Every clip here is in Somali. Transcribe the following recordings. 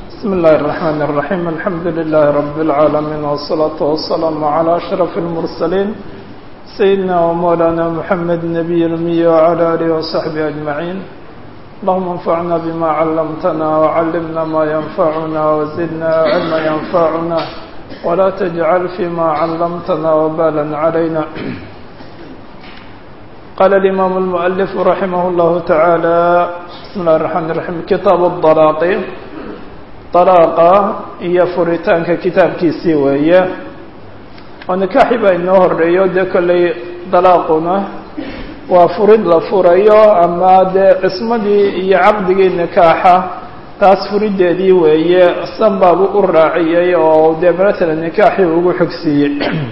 بسم الله الرحمن الرحيم الحمد لله رب العالمين والصلاة والسلام على أشرف المرسلين سيدنا ومولانا محمد النبي الأمي وعلى آله وصحبه أجمعين. اللهم انفعنا بما علمتنا وعلمنا ما ينفعنا وزدنا علما ينفعنا ولا تجعل فيما علمتنا وبالا علينا. قال الإمام المؤلف رحمه الله تعالى بسم الله الرحمن الرحيم كتاب الطلاق طلاقة iyo furitaanka kitaabkiisii weeye oo nikaaxi baa inoo horeeyo dee kolley dalaaquna waa furid la furayo ama dee cismadii iyo caqdigii nikaaxa taas furideedii weeye sanbaabu u raaciyey oo dee matalan nikaaxii ugu xogsiiyey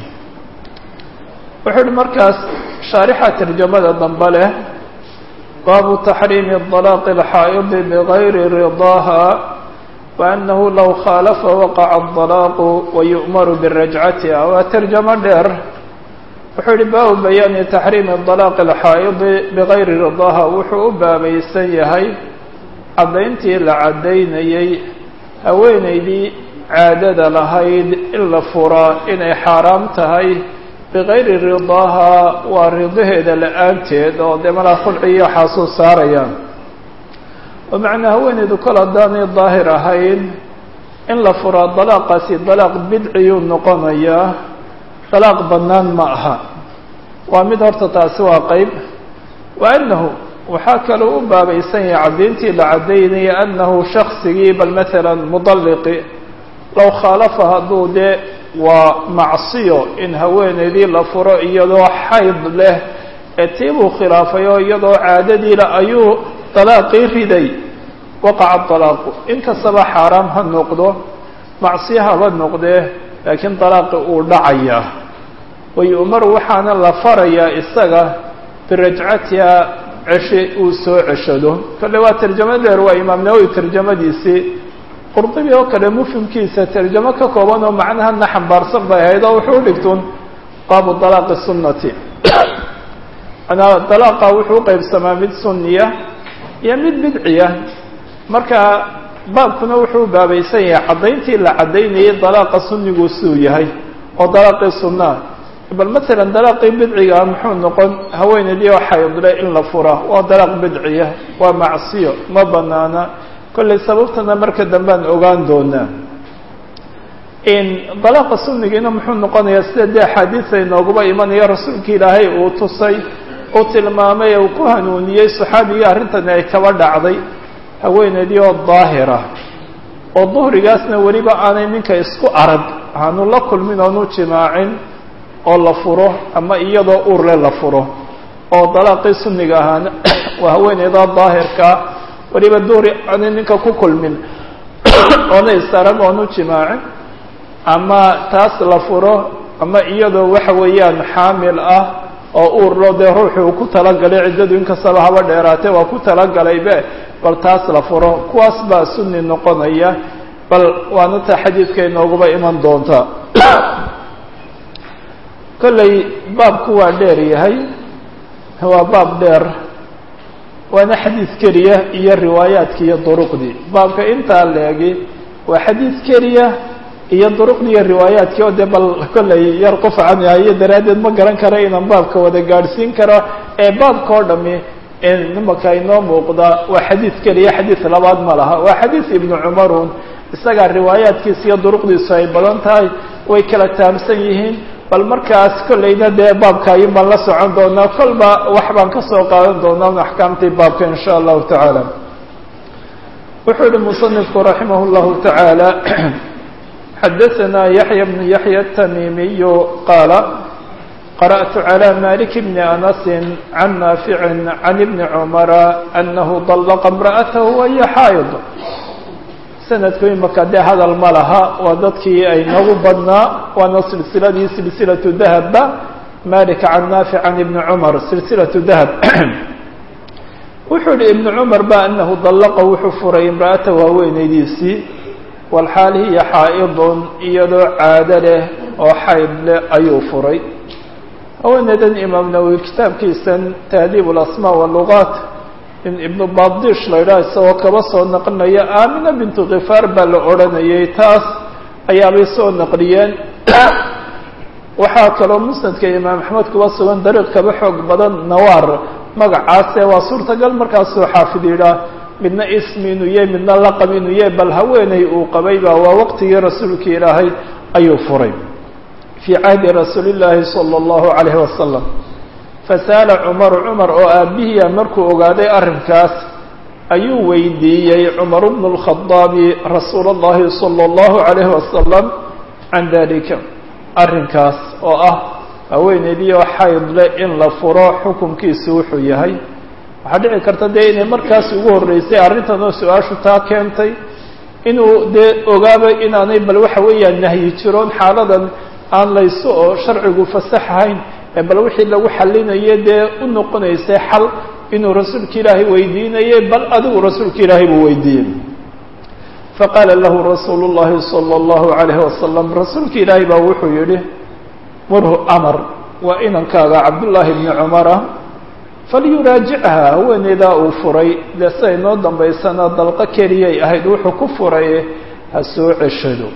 wuxuu markaas shaarixa tarjamada dambe leh baabu taxriimi طalaaqi اlxaa'idi bigayri ridaaha وأنه لو خالف وقع الطلاق ويؤمر برجعتها وترجمة دير وحول باب بيان تحريم الطلاق الحائض بغير رضاها وحو باب يسيهي عدينتي لعدينيي هوينيدي عادة لهيد إلا فرا إني حرامتهي بغير رضاها ورضيه لأنتي ودمنا خلعية حاسو ساريان ومعنى haweeneydu kol haddaanay daahir ahayn in la furaa dalaaqaasi dalaaq bidciyuu noqonayaa dalaaq bannaan ma aha waa mid horta taasi waa qeyb wa annahu waxaa kaloo u baabaysan yahay caddayntii la caddaynaya annahu shaksigii bal maalan mudalliqi low khaalafa hadduu dee waa macsiyo in haweeneydii la furo iyadoo xayd leh ee tiibuu khilaafay oo iyadoo caadadiila ayuu طلاaqii riday waqaca طalaaqu inkastaba xaaraam ha noqdo macsiya haba noqdee laakiin طalaaqi uu dhacaya wayu'mar waxaana la farayaa isaga birajcatiha ceshe uu soo ceshado kale waa tarjamo dheer waa imaam nawowi tarjamadiisii qurطubi oo kale mufhimkiisa tarjamo ka kooban oo macnahana xambaarsan bay ahayd oo wuxuu dhigtun baabu طalaaqi sunnati anaa طalaaqa wuxuu qaybsamaa mid sunniya iyo mid bidciya marka baabkuna wuxuu baabaysan yahay caddayntii la caddaynayay dalaaqa sunnigu siduu yahay oo dalaaqii sunnaa bal maalan dalaaqii bidciga muxuu noqon haweeneydii oo xaydle in la fura waa dalaaq bidciya waa macsiyo ma banaana kollay sababtana marka dambean ogaan doonaa dalaaqa sunnigiina muxuu noqonayaa sida dee axaadiisa inooguba imanaya rasuulka ilaahay uu tusay uu tilmaamay uu ku hanuuniyey saxaabigii arrintani ay kaba dhacday haweeneydii oo daahira oo duhrigaasna weliba aanay ninka isku arag aanu la kulmin oonu jimaacin oo la furo ama iyadoo uurle la furo oo dalaaqii sunniga ahaana waa haweeneyda daahirkaa weliba duhri aanay ninka ku kulmin oona isarag oonu jimaacin ama taas la furo ama iyadoo waxa weeyaan xaamil ah oo uurlo dee ruuxu uu ku talagalay ciddadu inkastaba haba dheeraatee waa ku talagalaybe bal taas la furo kuwaas baa sunni noqonaya bal waana taa xadiidka inooguba iman doonta kollay baabku waa dheer yahay waa baab dheer waana xadiid keliya iyo riwaayaadki iyo duruqdii baabka intaa leegi waa xadiid keliya iyo duruqdii iyo riwaayaadkii oo dee bal kollay yar qufacanayo daraaddeed ma garan karo inaan baabka wada gaadhsiin karo ee baabka oo dhami nimaka inoo muuqda waa xadiid keliya xadiid labaad ma laha waa xadiid ibnu cumarun isagaa riwaayaadkiisa iyo duruqdiisu ay badan tahay way kala taamsan yihiin bal markaas kollayna dee baabka ayun baan la socon doonaa kolba wax baan ka soo qaadan doonaa axkaamtii baabka in sha allahu tacaala wuxuu yihi musanifku raximah llahu tacaala xadaثna yaحya بن yaحya التmimiy qaal qarأت عlى malik بn أنس عan ناafiع عan بn cmra أnahu طلqa امرأath وhiy xaaid sanadku imaka dee hadal ma laha waa dadkii ay noogu badnaa waana silsiladii silsilaة dahba malik can naafic can ibn cmar silsilaة dahb wuxuu yihi ibn cmar ba anahu طلqa wuxuu furay imra'atahu haweeneydiisii walxaal hiya xaa'idun iyadoo caado leh oo xayd leh ayuu furay haweeneydan imaam nawowi kitaabkiisan tahdiib اlasmaa wاlugaat in ibnu badish la yidhaha isagoo kaba soo naqlinaya aamina bintu khifaar baa la odhanayay taas ayaabay soo naqliyeen waxaa kaloo musnadka imaam axmed kuba sugan dariiq kaba xoog badan nawaar magacaase waa suurtagal markaasuu xaafid yidhaah midna ismi inuu yahay midna laqab inuu yahay bal haweeney uu qabayba waa waqtigii rasuulka ilaahay ayuu furay fii cahdi rasuuli llaahi sala allahu calayhi wasalam fasa'ala cumar oo aabbihiia markuu ogaaday arrinkaas ayuu weydiiyey cumar bnu lkhadaabi rasuula allahi sala allahu calayhi wasalam can dalika arrinkaas oo ah haweeneydii xaydle in la furo xukunkiisu wuxuu yahay waxaa dhici karta dee inay markaas ugu horreysay arrintan oo su-aashu taa keentay inuu dee ogaaba inaanay bal waxa weeyaan nahyi jiroon xaaladan aan layso oo sharcigu fasaxahayn bal wixii lagu xalinaye dee u noqonaysay xal inuu rasuulka ilaahay weydiinayay bal adigu rasuulka ilaahay buu weydiiyey faqaala lahu rasuulu llahi sala allahu calayhi wasalam rasuulka ilaahay baa wuxuu yidhi murhu amar waa inankaaga cabdullaahi bni cumara falyuraajicha haweeneydaa uu furay dee siday noo dambaysana dalqo keliyay ahayd wuxuu ku furay ha soo ceshado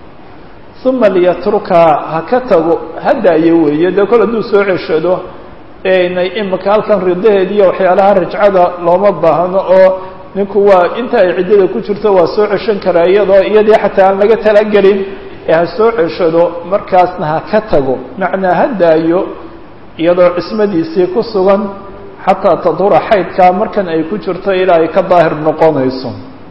uma liyatrukhaa ha ka tago ha daayo weeye dee kol hadduu soo ceshado inay imika halkan ridaheediiyo waxyaalaha rajcada looma baahno oo ninku waa inta ay ciddada ku jirto waa soo ceshan karaa iyadii xataa aan laga talagelin ha soo ceshado markaasna ha ka tago macnaa ha daayo iyadoo cismadiisii ku sugan xataa tadhura xaydkaa markan ay ku jirto ilaa ay ka daahir noqonayso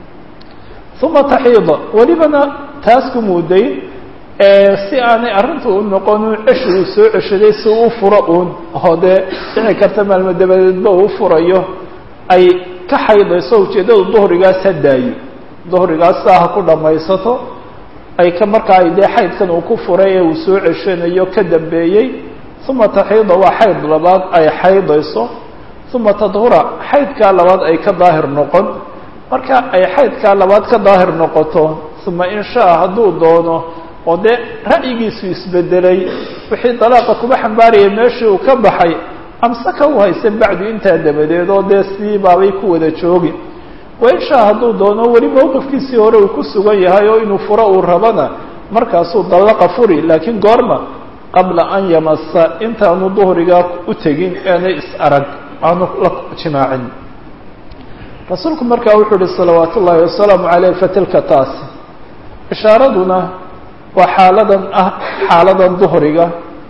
uma taxiida welibana taas ku muuday si aanay arrintu u noqonin ceshi uu soo ceshaday si u furo uun oo dee dhici karta maalmo dabadeedba uu furayo ay ka xaydayso ujeeddadu duhrigaas ha daayo duhrigaas saa ha ku dhammaysato ay ka markaa ay dee xaydkan uu ku furay ee uu soo ceshanayo ka dambeeyey uma taxiida waa xayd labaad ay xaydayso uma tadhura xaydkaa labaad ay ka daahir noqon marka ay xaydkaa labaad ka daahir noqoto uma in shaa hadduu doono oo dee ra'yigiisu isbedelay wixii dalaaqa kuba xambaarayay meeshii uu ka baxay amsaka u haysan bacdu intaa dabadeed oo dee sidii baabay ku wada joogi wain shaa hadduu doono weli mowqifkiisii hore uu ku sugan yahay oo inuu furo uu rabana markaasuu dallaqa furi laakiin goorma qabla an yamasa intaanu duhrigaa u tegin aanay is-arag aanu la jimaacin rasuulku markaa wuxuu uhi salawaat ullaahi wasalaamu caleyh fatilka taasi ishaaraduna waa xaaladan duhriga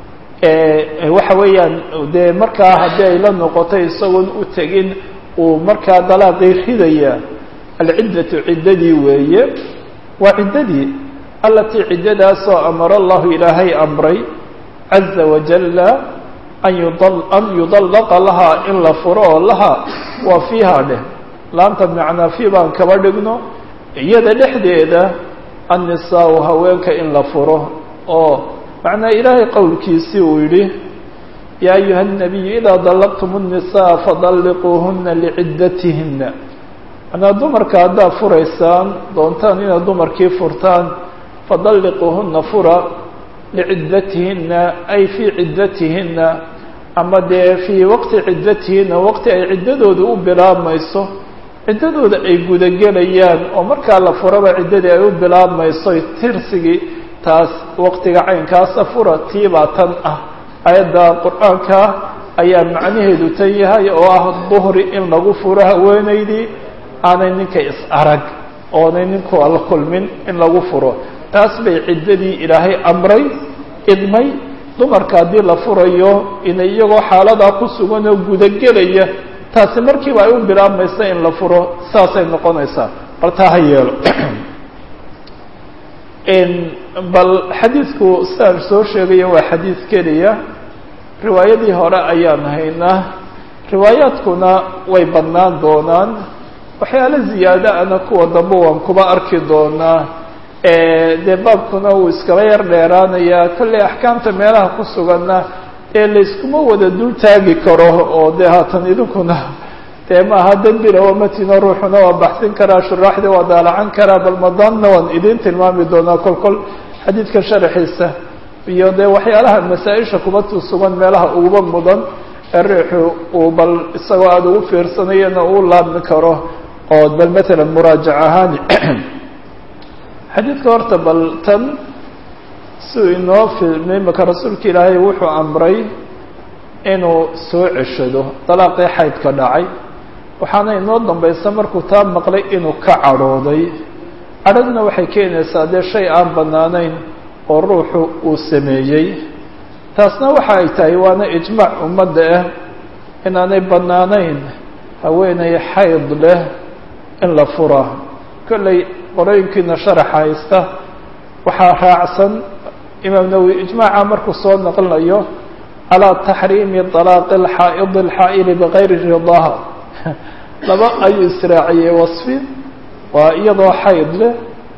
waxa weeyaan dee markaa haddii ay la noqotay isagoon u tegin uu markaa dalaaqii ridaya alciddatu ciddadii weeye waa ciddadii allatii ciddadaasoo amara allahu ilaahay amray caza wajalla an yudallaqa lahaa in la furo oo lahaa waa fiihaa dheh laanta macnaa fii baan kaba dhigno iyada dhexdeeda annisaau haweenka in la furo oo macnaa ilaahay qowlkiisii uu yidhi yaa ayuha الnabiyu idaa dallaqtum الnisaa fadalliquuhuna liciddatihinna manaa dumarka haddaad furaysaan doontaan inaad dumarkii furtaan fadalliquuhuna fura liciddatihinna ay fii ciddatihinna ama dee fii waqti ciddatihinna waqti ay ciddadooda u bilaabmayso ciddadooda ay gudagelayaan oo markaa la furaba ciddadii ay u bilaabmayso tirsigii taas waqtiga caynkaasa fura tiibaa tan ah ayadda qur-aanka ayaa macnaheedu tan yahay oo ah duhri in lagu furo haweenaydii aanay ninka is-arag oonay ninku la kulmin in lagu furo taas bay ciddadii ilaahay amray idmay dumarka haddii la furayo inay iyagoo xaaladaa ku sugan oo gudagelaya taasi markiiba ay u bilaabmaysa in la furo saasay noqonaysaa bal taa ha yeelo bal xadiidku sidaan soo sheegayo waa xadiid keliya riwaayadii hore ayaan haynaa riwaayaadkuna way badnaan doonaan waxyaalo ziyaado ana kuwa dambe waan kuba arki doonaa dee baabkuna wuu iskaba yar dheeraanayaa kolley axkaamta meelaha ku suganna dee layskuma wada dul taagi karo oo dee haatan idinkuna dee maaha dembina wamatino ruuxuna waa baxsin karaa shuraaxdii waa daalacan karaa bal madaanna waan idiin tilmaami doonaa kolkol xadiidka sharaxiisa iyo dee waxyaalaha masaa-isha kuba sugan meelaha uguba mudan riixu uu bal isagoo aada ugu fiirsanayana uu laabmi karo oo bal matalan muraajac ahaani xadiidka horta bal tan siuu inoo filmay maka rasuulka ilaahay wuxuu amray inuu soo ceshado dalaaqii xaydka dhacay waxaana inoo dambaysa markuu taa maqlay inuu ka cadhooday cadhaduna waxay keenaysaa dee shay aan bannaanayn oo ruuxu uu sameeyey taasna waxa ay tahay waana ijmaac ummadda ah inaanay bannaanayn haweeney xayd leh in la fura kollay qorooyinkiina sharaxa haysta waxaa raacsan imaam nawowi ijmaaca markuu soo naqlinayo calaa taxriimi طalaaqi alxaa'idi alxaa'ili bigayri ridaaha laba ayuu israaciyey wasfi waa iyadoo xayd leh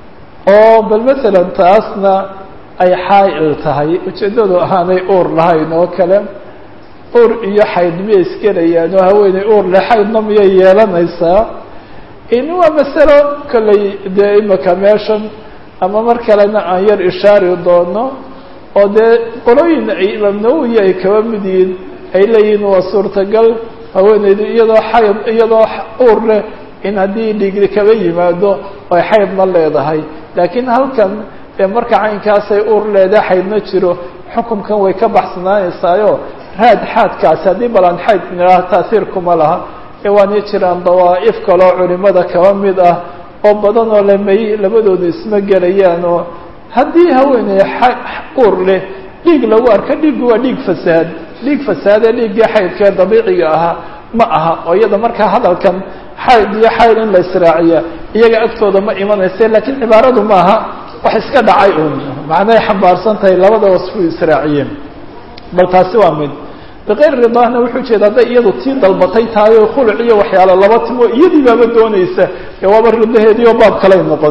oo bal masalan taasna ay xaa'il tahay ujeeddadu ahaanay uur lahayn oo kale uur iyo xayd miyay isgelayaan oo haweeney uur leh xaydna miyay yeelanaysaa in waa masalo kollay dee imika meeshan ama mar kalena aan yar ishaari doono oo dee qolooyin imaam nawowi ay kaba mid yihiin ay leeyihiin waa suurtagal haweeneydu iyadoo uur leh in haddii dhigri kaba yimaado ay xaydna leedahay laakiin halkan dee marka caynkaasay uur leedahay xaydna jiro xukumkan way ka baxsanaanaysaayo xaadkaasi haddii balan xayd nidhaah taasiir kuma laha ee waanay jiraan dawaa'if kaloo culimada kaba mid ah oo badan oo lemay labadoodu isma gelayaan oo haddii haweeney uur leh dhiig lagu arka dhiiggu waa dhiig fasaade dhiiggii xaydkee dabiiciga ahaa ma aha oo iyada markaa hadalkan xayd iyo xayd in la israaciya iyaga agtooda ma imanayse laakiin cibaaradu maaha wax iska dhacay uun macnahay xambaarsan tahay labada wasfu israaciyeen bal taasi waa mid bikayr ridaahna wuxuu jeeda hadday iyadu tii dalbatay tahay oo khuluc iyo waxyaalo laba timo iyadii baaba doonaysa ee waaba ridaheedii oo baab kalay noqon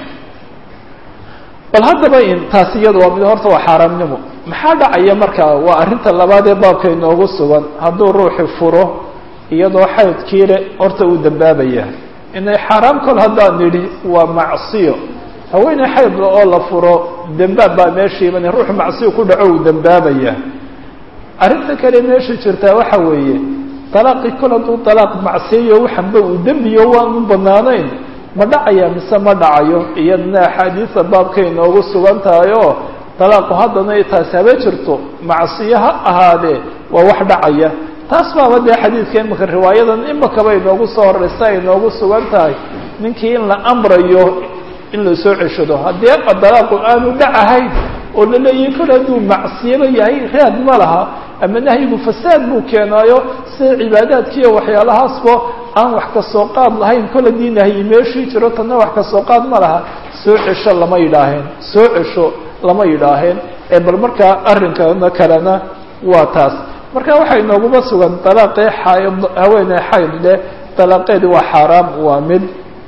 bal haddaba in taasi iyadu waa mid horta waa xaaraamnimo maxaa dhacaya markaa waa arrinta labaad ee baabka inoogu sugan hadduu ruuxi furo iyadoo xaydkii le horta uu dambaabaya inay xaaraam kol haddaan nidhi waa macsiyo haweeney xaydla oo la furo dembaab baa meesha imanay ruuxu macsiyo ku dhaco uu dambaabaya arrinta kale meesha jirtaa waxa weeye dalaaqii kol hadduu dalaaq macsiyayo waxanba uu dembiyo waanu bannaanayn ma dhacaya mise ma dhacayo iyadna axaadiisa baabkay inoogu sugan tahay oo dalaaqu haddana taasi haba jirto macsiyo ha ahaadee waa wax dhacaya taas baaba dee xadiidka imika riwaayadan imakaba inoogu soo horeysa ay inoogu sugan tahay ninkii in la amrayo in la soo ceshado haddii dalaaqu aanu dhacahayn oo la leeyahay kol hadduu macsiyaba yahay raad ma laha ama nahyigu fasaad buu keenaayo sida cibaadaadkiiyo waxyaalahaasba aan wax ka soo qaad lahayn kol haddii nahyi meeshii jiro tanna wax ka soo qaad ma laha soo cesho lama yidhaaheen soo cesho lama yidhaaheen ee bal markaa arrinkana kalena waa taas marka waxaa inooguma sugan dalaaqii xayd haweeney xayd leh dalaaqeedii waa xaaraam waa mid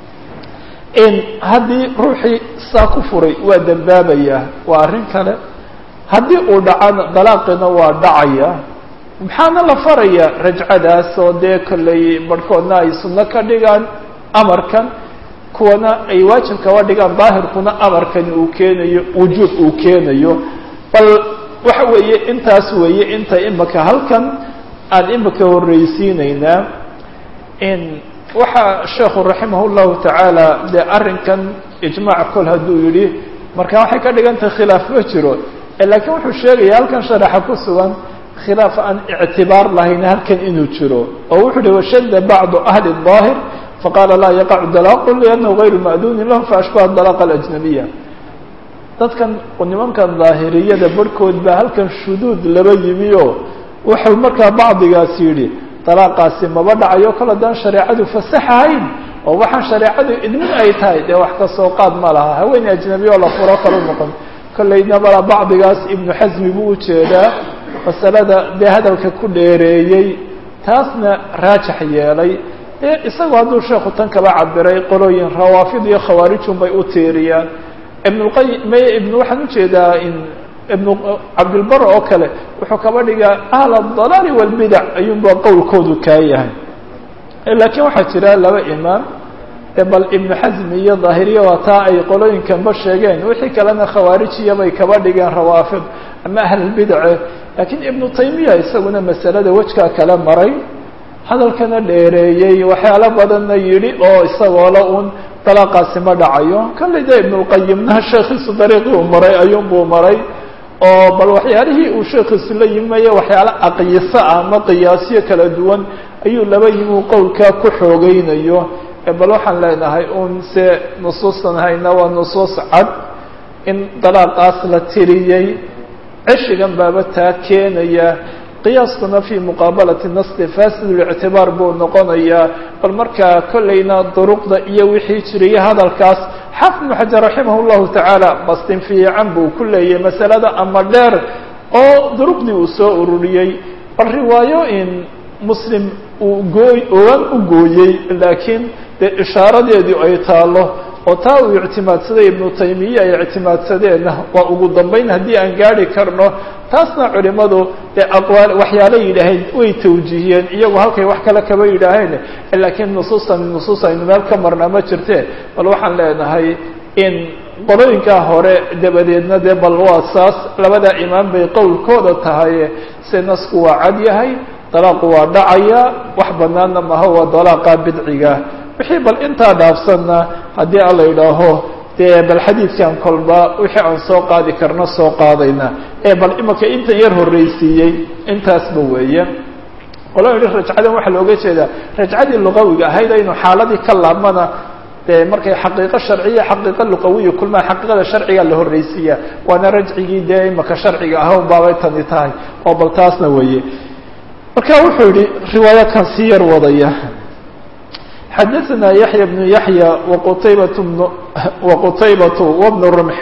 in haddii ruuxii saa ku furay waa dembaabayaa waa arrin kale haddii uu dhacana dalaaqina waa dhacaya maxaana la faraya rajcadaas oo dee kollay barhkoodna ay sunno ka dhigaan amarkan kuwana ay waajib kaba dhigaan daahirkuna amarkani uu keenayo wujuub uu keenayo bal waxa weeye intaas weeye inta imika halkan aan imika horreysiinaynaa in waxaa sheekhu raximah llahu tacaala dee arrinkan ijmaac kol hadduu yidhi marka waxay ka dhigan tahay khilaaf ma jiro laakiin wuxuu sheegaya halkan sharaxa ku sugan khilaaf aan ictibaar lahayn halkan inuu jiro oo wuxuu uhi washadda bacdu ahli الظaahir faqaala laa yaqacu dalaaqu liannahu gayru ma'duunin lahu faashbaha dalaaqa alajnabiya dadkan nimankan daahiriyada barhkood baa halkan shuduud laba yimi oo wuxuu markaa bacdigaas yidhi dalaaqaasi maba dhacayo kol haddaan shareecadu fasaxahayn oo waxaan shareecadu idmin ay tahay dee wax ka soo qaad ma laha haweeney ajnabiya oo la furo kalu noqon kollayna bala bacdigaas ibnu xasmi buu ujeedaa masalada dee hadalka ku dheereeyey taasna raajax yeelay dee isagoo hadduu sheekhu tan kaba cabiray qolooyin rawaafid iyo khawaarijun bay u tiiriyaan waxaan ujeedaa ibnu cabdilbar oo kale wuxuu kaba dhigaa ahl adalaali walbidac ayuunba qowlkoodu kaa yahay laakiin waxaa jira laba imaam bal ibnu xasmi iyo daahiriya waa taa ay qolooyinkanba sheegeen wixii kalena khawaarijiya bay kaba dhigeen rawaafid ama ahlulbidace laakiin ibnu taymiya isaguna masalada wejkaa kala maray hadalkana dheereeyey waxyaalo badanna yidhi oo isagoola un dalaaqaasi ma dhacayo kallay dee ibnulqayimna sheekhiisu dariiqii uu maray ayuunbuu maray oo bal waxyaalihii uu sheekhiisu la yimaya waxyaalo aqyiso ah ama qiyaasyo kala duwan ayuu laba yimi uu qowlkaa ku xoogeynayo bal waxaan leenahay un se nusuustan hayna waa nusuus cad in dalaaqaas la tiriyey ceshigan baaba taa keenaya qiyaaskuna fi muqaabalati nasli fasidlictibaar buu noqonayaa bal markaa kollayna duruqda iyo wixii jiraya hadalkaas xaafid ibnu xajar raximah llahu tacaala bastin fiican buu ku leeyahay masalada ama dheer oo duruqdii uu soo ururiyey bal riwaayooyin muslim uu ogaan u gooyey laakiin dee ishaaradeedii ay taalo oo taa uu ictimaadsaday ibnu taymiya ay ictimaadsadeenna waa ugu dambayn haddii aan gaari karno taasna culimadu dee aqwaal waxyaala yidhaaheen way tawjiihiyeen iyagu halkay wax kale kaba yidhaaheen laakiin nusuus aynu meel ka marna ma jirte bal waxaan leenahay in qolooyinkaa hore dabadeedna dee bal waa saas labada imaam bay qowlkooda tahay se nasku waa cad yahay dalaaqu waa dhacaya wax banaanna maha waa dalaaqa bidciga wixii bal intaa dhaafsanna haddii alla yidhaaho dee bal xadiidkan kolba wixii aan soo qaadi karno soo qaadayna bal imaka intan yar horreysiiyey intaasba weeye qolo yihi rajcadan waxaa looga jeedaa rajcadii luqawiga ahayd aynu xaaladii ka laabmana dee markay xaqiiqo sharciya xaqiiqo luqawiya kulmaa xaqiiqada sharciga la horreysiiya waana rajcigii dee imaka sharciga ah un baabay tani tahay oo bal taasna weeye marka wuxuu yihi riwaayaadkan sii yar wadaya xadaثna yaحya بن yaحya وqtaybaة وبن رمح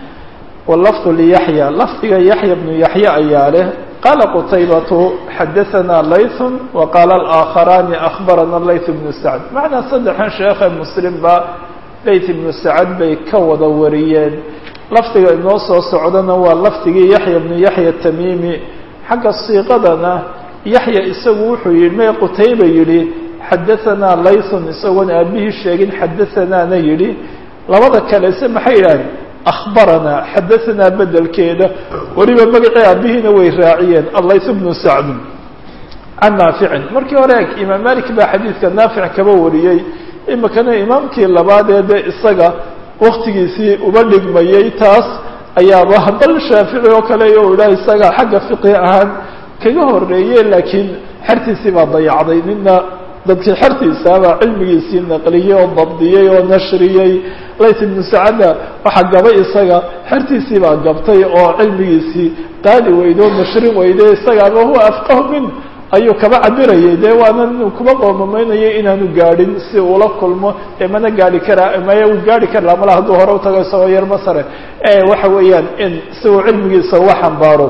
wlfظ لyaحyى lafdiga yaحya بن yaحya ayaa leh qala qtaybaة xadaثna layث وqala الآkخarani أخbarana layث بن سacد macnaa saddexan sheekhe mslim ba layث بن سacد bay ka wada wariyeen lafdiga inoo soo socdana waa lafdigii yaحya بن yaحya التmimi xagga siiqadana yaحya isagu wuxuu yihi may qtayba yihi xadaثanaa laythun isagoon aabihii sheegin xadaثanaana yidhi labada kalese maxay yidhahdeen akhbaranaa xadaثanaa bedelkeeda weliba magacii aabihiina way raaciyeen allayth bnu sacdin can naaficin markii hore imaam malik baa xadiidka naafic kaba wariyey imikana imaamkii labaadeede isaga waktigiisii uba dhigmayey taas ayaaba bal shaafici oo kale o idhaah isaga xagga fiqhi ahaan kaga horeeye laakiin xertiisii baa dayacday nina dadkii xertiisaabaa cilmigiisii naqliyey oo dabdiyey oo nashriyey layth ibnu sacadna waxaa gabay isaga xertiisii baa gabtay oo cilmigiisii qaadi weyday oo nashrin weyday isagaaba huwa afqahu min ayuu kaba cabirayay dee waana kuma qoomamaynayay inaanu gaadhin si uula kulmo ee mana gaari karaa maya uu gaari karaa mala hadduu hore utago isagoo yar masare waxa weeyaan in si uu cilmigiisa uga xambaaro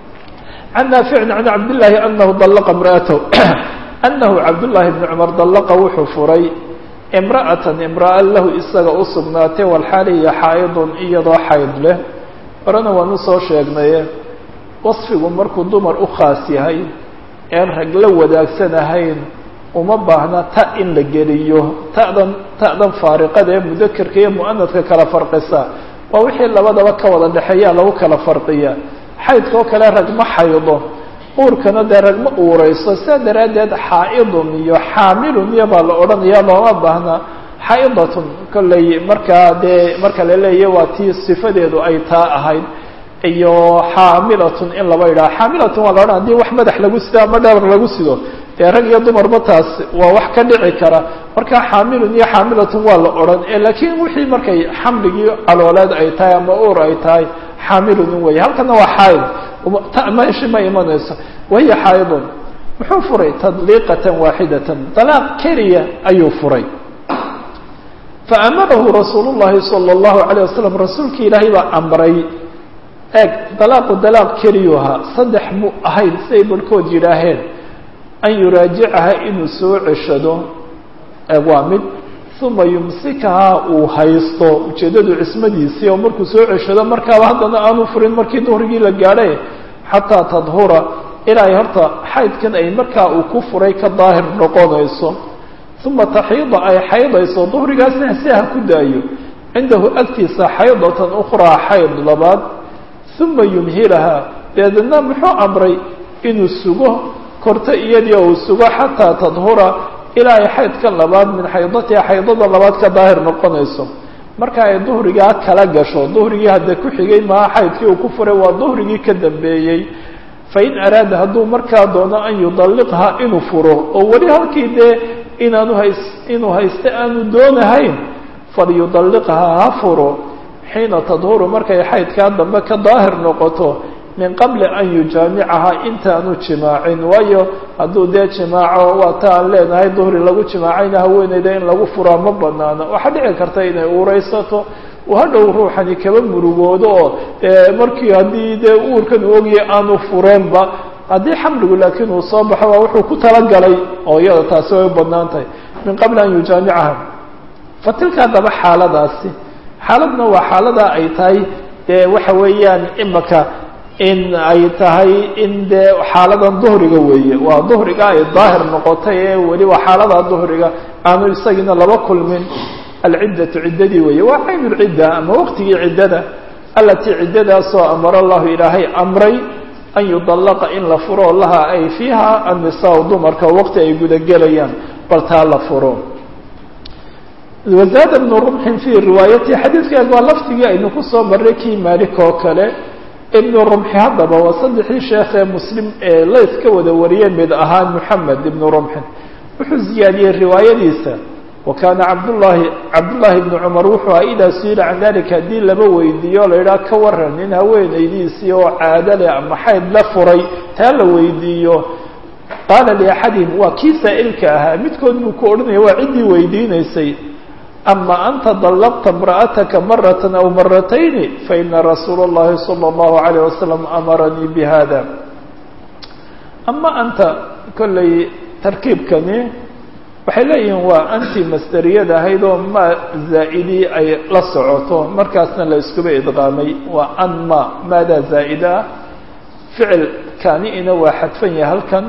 can naaficin can cabdillaahi anahu dallaqa imra'atahu anahu cabdullaahi bni cumar dallaqa wuxuu furay imra'atan imra'a lahu isaga u sugnaatay walxaali hiya xaa'idun iyadoo xayd leh horena waan usoo sheegnaye wasfigu markuu dumar u khaas yahay een rag la wadaagsan uma baahna ta in la geliyo ta'dan faariqada ee mudakerka iyo mu'anadka kala farqisa waa wixii labadaba ka wada dhexeeyaa lagu kala farqiya xaydka oo kale rag ma xaydo uurkana dee rag ma uureyso sidaa daraaddeed xaa'idun iyo xaamilun iyo baa la odhanaya looma baahna xaa'idatun kollay markaa dee marka la leeyahy waa tii sifadeedu ay taa ahayd iyo xaamilatun in laba yidhaha xaamilatun waa la odhan hadii wax madax lagu sido ama dhabar lagu sido dee rag iyo dumarba taas waa wax ka dhici kara markaa xaamilun iyo xaamilatun waa la odhan laakiin wixii markay xamligii calooleed ay tahay ama uur ay tahay xaamilun wey halkana waa xaaid meeshi ma imanayso wahiya xaaidun muxuu furay tadliiqatan waaxidatan dalaaq keliya ayuu furay faamarahu rasuulu llahi sala allahu alayh wasalam rasuulkii ilaahay baa amray eeg dalaaqu dalaaq keliyuu ahaa saddex mu ahayd siday barhkood yidhaaheen an yuraajicaha inuu soo ceshado waa mid uma yumsikahaa uu haysto ujeeddadu cismadiisii oo markuu soo ceshado markaaba haddana aanu furin markii duhrigii la gaadhay xataa tadhura ilaa ay horta xaydkan ay markaa uu ku furay ka daahir noqonayso uma taxiida ay xaydayso duhrigaasna si ha ku daayo cindahu agtiisa xaydatan ukhraa xayd labaad uma yumhilaha deedna muxuu amray inuu sugo korto iyadii uu sugo xataa tadhura ilaa ay xaydka labaad min xaydatiha xaydada labaad ka daahir noqonayso marka ay duhrigaa kala gasho duhrigii hadda ku xigay maha xaydkii uu ku furay waa duhrigii ka dambeeyey fain araada hadduu markaa doono an yudalliqha inuu furo oo weli halkii dee inuu hayste aanu doonahayn falyudalliqha ha furo xiina tadhuru markay xaydkaa dambe ka daahir noqoto min qabli an yujaamicaha intaanu jimaacin waayo hadduu dee jimaaco waa ta aan leenahay duhri lagu jimaacayna haweeneyda in lagu furaa ma banaano waxaa dhici karta inay uureysato uu hadhow ruuxani kaba murugoodo oo markii haddii dee uurkan uu ogyahay aanu fureenba haddii xamligu laakiin uu soo baxo waa wuxuu ku talagalay oo iyada taasi way u banaan tahay min qabli an yujaamicaha fa tilka haddaba xaaladaasi xaaladna waa xaaladaa ay tahay dee waxa weeyaan imaka in ay tahay in dee xaaladan duhriga weeye waa duhriga ay daahir noqotay ee weli waa xaaladaa duhriga aanu isagiina laba kulmin alciddatu ciddadii weeye waa cayn lcidda ama waqtigii ciddada alatii ciddadaasoo amara allahu ilaahay amray an yudallaqa in la furo laha ay fiiha annisaa dumarka waqti ay gudagelayaan bal taa la furo wazaada ibnu rumxin fii riwaayati xadiidkaas waa laftigii aynu kusoo marray kii maalik oo kale ibnu rumxi haddaba waa saddexdii sheekhee muslim ee layska wada wariyey mid ahaan moxamed ibnu rumxin wuxuu ziyaadiyey riwaayadiisa wa kaana cabdullaahi ibnu cumar wuxuu aha idaa su-ila can dalika haddii laba weydiiyo la yidhaha ka waran nin haweenaydiisii oo caado leh ama xayd la furay taa la weydiiyo qaala liaxadihim waa kii saa'ilka ahaa midkood buu ku odhanaya waa ciddii weydiinaysay ama anta dallaqta imra'ataka maratan aw maratayni faina rasuula اllahi salى اllahu alayh wasalam amaranii bihada ama anta kollay tarkiibkani waxay leeyihiin waa anti masderiyada ahayd oo ma zaa'idii ay la socoto markaasna la iskuba idqaamay waa an maadaa zaa'ida ah ficil kaani-ina waa xadfan yahay halkan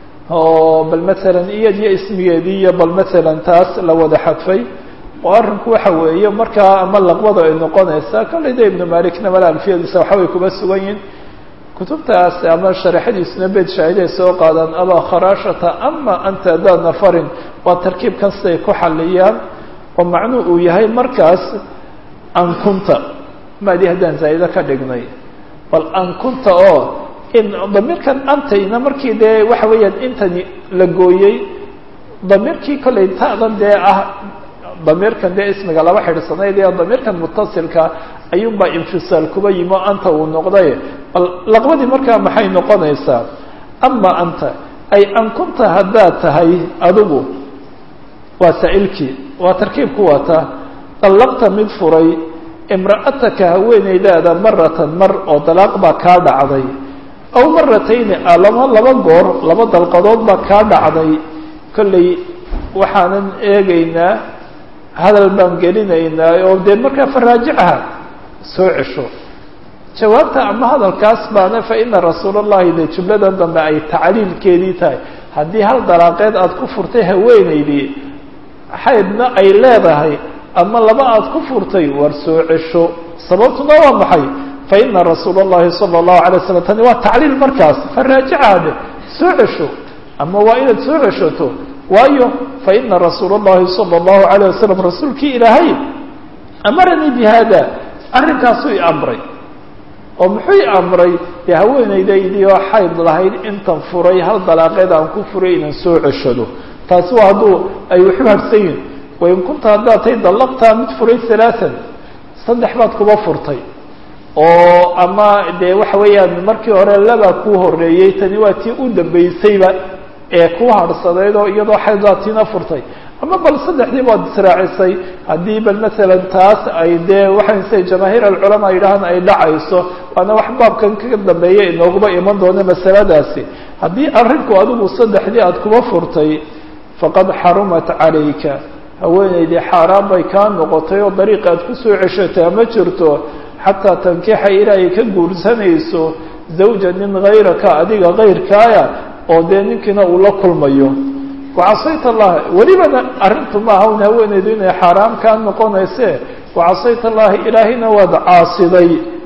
oo bal maalan iyadiyo ismigeedii iyo bal maalan taas la wada xadfay oo arrinku waxa weeye markaa ama laqbada ay noqonaysaa kolleyda ibnu malikna mala alfiyadiisa waxaway kuba sugan yihin kutubtaas ama sharaxadiisuna beed shaahiday soo qaadaan abaa kharaashata ama anta daa nafarin waa tarkiibkan siday ku xaliyaan oo macnuu uu yahay markaas an kunta maadii haddaan zaa'ida ka dhignay bal an kunta oo in damiirkan antayna markii dee waxa weeyaan intani la gooyey damiirkii kolley ta'dan dee ah damiirkan dee ismiga laba xidhsanayd ee damiirkan mutasilka ayuunbaa infisaal kuba yimo anta uu noqday bal laqbadii markaa maxay noqonaysaa ama anta ay an kunta haddaad tahay adigu waa saa'ilkii waa tarkiibku wata dallaqta mid furay imra'ataka haweenaydaada maratan mar oo dalaaq baa kaa dhacday aw maratayni laba goor laba dalqadood baa kaa dhacday kolley waxaanan eegaynaa hadal baan gelinaynaa oo dee markaa faraajicaha soo cesho jawaabta ama hadalkaas baana fa ina rasuula allahi de jumladan dambe ay tacliilkeedii tahay haddii hal dalaaqeed aada ku furtay haweenaydii xaydna ay leedahay ama laba aada ku furtay war soo cesho sababtuna waa maxay fa ina rasuula allahi sala allahu alay slam tani waa tacliil markaas faraajicaade soo cesho ama waa inaad soo ceshato waayo faina rasuula اllahi salى اllahu alayه wasalam rasuulkii ilaahay amaranii bi hada arrinkaasuu i amray oo muxuu i amray dee haweenaydaydii oo xayd lahayd intan furay hal dalaaqeed aan ku furay inaan soo ceshado taasi waa hadduu ay waxu harsan yihin wain kunta haddaad tahay dallaqtaa mid furay halaaan saddex baad kuba furtay oo ama dee waxa weeyaan markii hore labaa kuu horeeyey tani waa tii u dambeysayba ee ku harhsadayd oo iyadoo xaydaatiina furtay ama bal saddexdii baad israacisay haddii bal maalan taas ay dee waxay say jamaahiir alculamaa yidhahaan ay dhacayso waana wax baabkan kaga dambeeya inooguba iman doona masaladaasi haddii arrinku adigu saddexdii aada kuba furtay faqad xarumat calayka haweenaydii xaaraan bay kaa noqotay oo dariiqa aad kusoo ceshataa ma jirto xataa tankixa ilaa ay ka guursanayso zawja nin hayraka adiga hayrkaaya oo dee ninkiina uu la kulmayo wacasayta allaha welibana arrintu maaha un haweenaydu inay xaaraam kaa noqonayse wacasayta allahi ilaahayna waad caasiday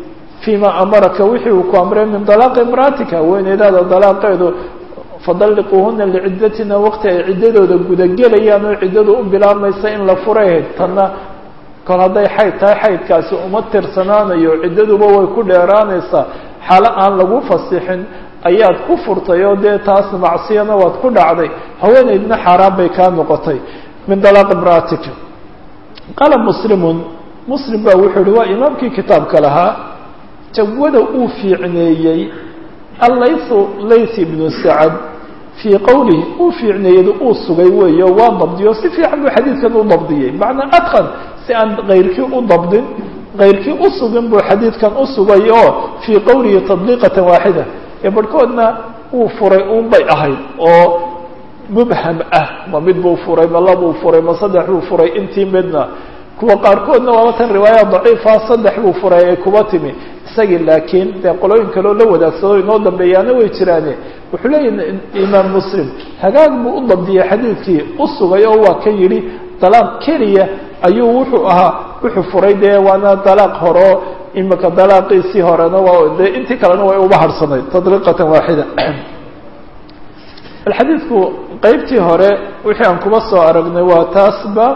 فيma amaraka wixii uu ku amray min dalaaqi imraatika haweeneydaada dalaaqeedu fadalliquuhuna licidatina waqti ay ciddadooda gudagelayaan oo ciddadu u bilaabmaysa in la furayd tanna kol hadday xayd tahay xaydkaasi uma tirsanaanayo ciddaduba way ku dheeraanaysaa xaalo aan lagu fasixin ayaad ku furtay oo dee taas macsiyana waad ku dhacday haweeneydna xaaraan bay kaa noqotay min dalaaq imraatika qaala muslimun muslim baa wuxuu yihi waa imaamkii kitaabka lahaa jawada uu fiicneeyey allaythu layth ibnu sacad fii qowlihi uu fiicneeyada uu sugay weeyo waa dabdiyo si fiican buu xadiidkan u dabdiyey macnaa adqan si aan kayrkii u dabdin kayrkii u sugin buu xadiidkan u sugay oo fii qowlihi tadliiqatan waaxida ee barhkoodna uu furay uun bay ahayd oo mubham ah ma mid buu furay ma labuu furay ma saddex buu furay intii midna kuwa qaarkoodna waaba tan riwaaya daciifa saddex buu furay ay kuba timi isagii laakiin dee qolooyin kaleo la wadaagsado inoo dambeeyaana way jiraane wuxuu leeyahay imaam muslim hagaag buu u dabdiyey xadiidkii u sugay oo waa ka yidhi dalaaq keliya ayuu wuxuu ahaa wuxuu furay dee waana dalaaq horeo imika dalaaqiisii horena waa dee intii kalena way uba harsanayd tadliiqatan waaxida alxadiidku qeybtii hore wixii aan kuba soo aragnay waa taasba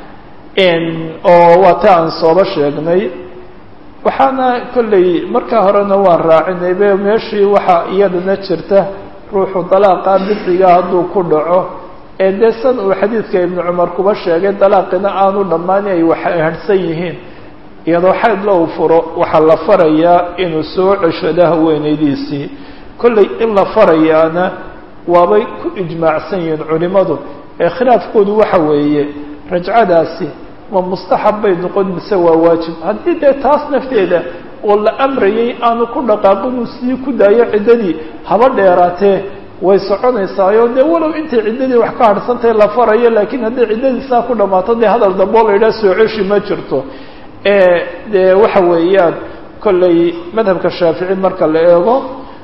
oo waa ta aan sooba sheegnay waxaana kolley markaa horena waan raacinay be meeshii waxaa iyadana jirta ruuxu dalaaqa bidciga hadduu ku dhaco ee dee san uu xadiidka ibnu cumar kuba sheegay dalaaqina aanu dhammaani ay harhsan yihiin iyadoo xayd lou furo waxaa la farayaa inuu soo ceshado haweenaydiisii kolley in la farayaana waabay ku ijmaacsan yihiin culimadu ee khilaafkoodu waxa weeye rajcadaasi ma mustaxab bay noqon mise waa waajib haddii dee taas nafteeda oo la amrayay aanu ku dhaqaaqin uu sii ku daayo ciddadii haba dheeraatee way soconaysaayo dee walow intay ciddadii wax ka harhsantahay la farayo laakiin hadday ciddadii saa ku dhammaato dee hadal dambe oo la yidhaha soo ceshi ma jirto dee waxa weeyaan kolley madhabka shaafici marka la eego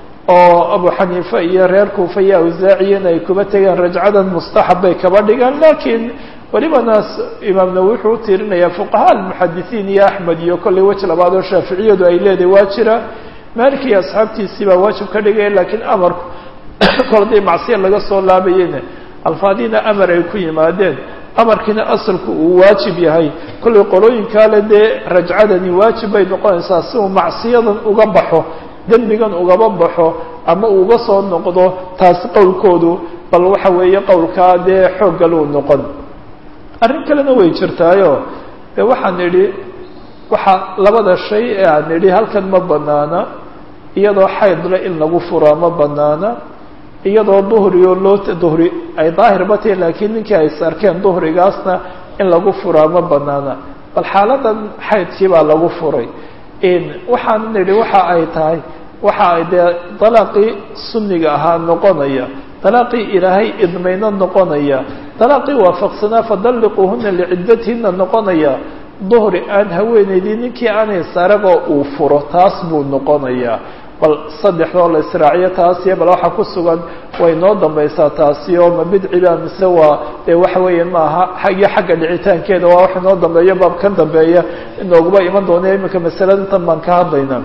oo abu xaniifa iyo reer kuufa iyo awsaaciyana ay kuba tegeen rajcadan mustaxab bay kaba dhigaan laakiin welibanaas imaam nawowi wuxuu u tiirinayaa fuqahaa almuxadisiin iyo axmed iyo kolley weji labaad oo shaaficiyadu ay leedahay waa jira maaliki iyo asxaabtiisii baa waajib ka dhigaya laakiin amarku kol hadday macsiya laga soo laabayeyna alfaadiina amar ay ku yimaadeen amarkiina asalku uu waajib yahay kolley qolooyinkaale dee rajcadani waajib bay noqonaysaa si uu macsiyadan uga baxo dembigan ugaba baxo ama uga soo noqdo taasi qowlkoodu bal waxa weeye qowlkaa dee xooggaluu noqon arrin kalena way jirtaayo dee waxaan idhi waxa labada shay ee aan idhi halkan ma banaana iyadoo xaydle in lagu furaa ma banaana iyadoo duhriyo duhri ay daahirba tahi laakiin ninkii ay is arkeen duhrigaasna in lagu furaa ma banaana bal xaaladan xaydkii baa lagu furay waxaan nidhi waxa ay tahay waxa ay dee dalaaqii sunniga ahaa noqonaya dalaaqii ilaahay idmayna noqonaya dalaaqii waafaqsanaa fadalliquuhuna liciddatihinna noqonaya duhri aan haweenaydii ninkii aanay saragoo uu furo taas buu noqonayaa bal saddexdoo la israaciyo taasiyo bal waxaa ku sugan way noo dambaysaa taasi oo ma bidciba mise waa dee waxa weeye maaha iyo xagga dhicitaankeeda waa wax inoo dambeeyo baab kan dambeeya inooguba iman doona iminka masalada intan baan ka hadlaynaa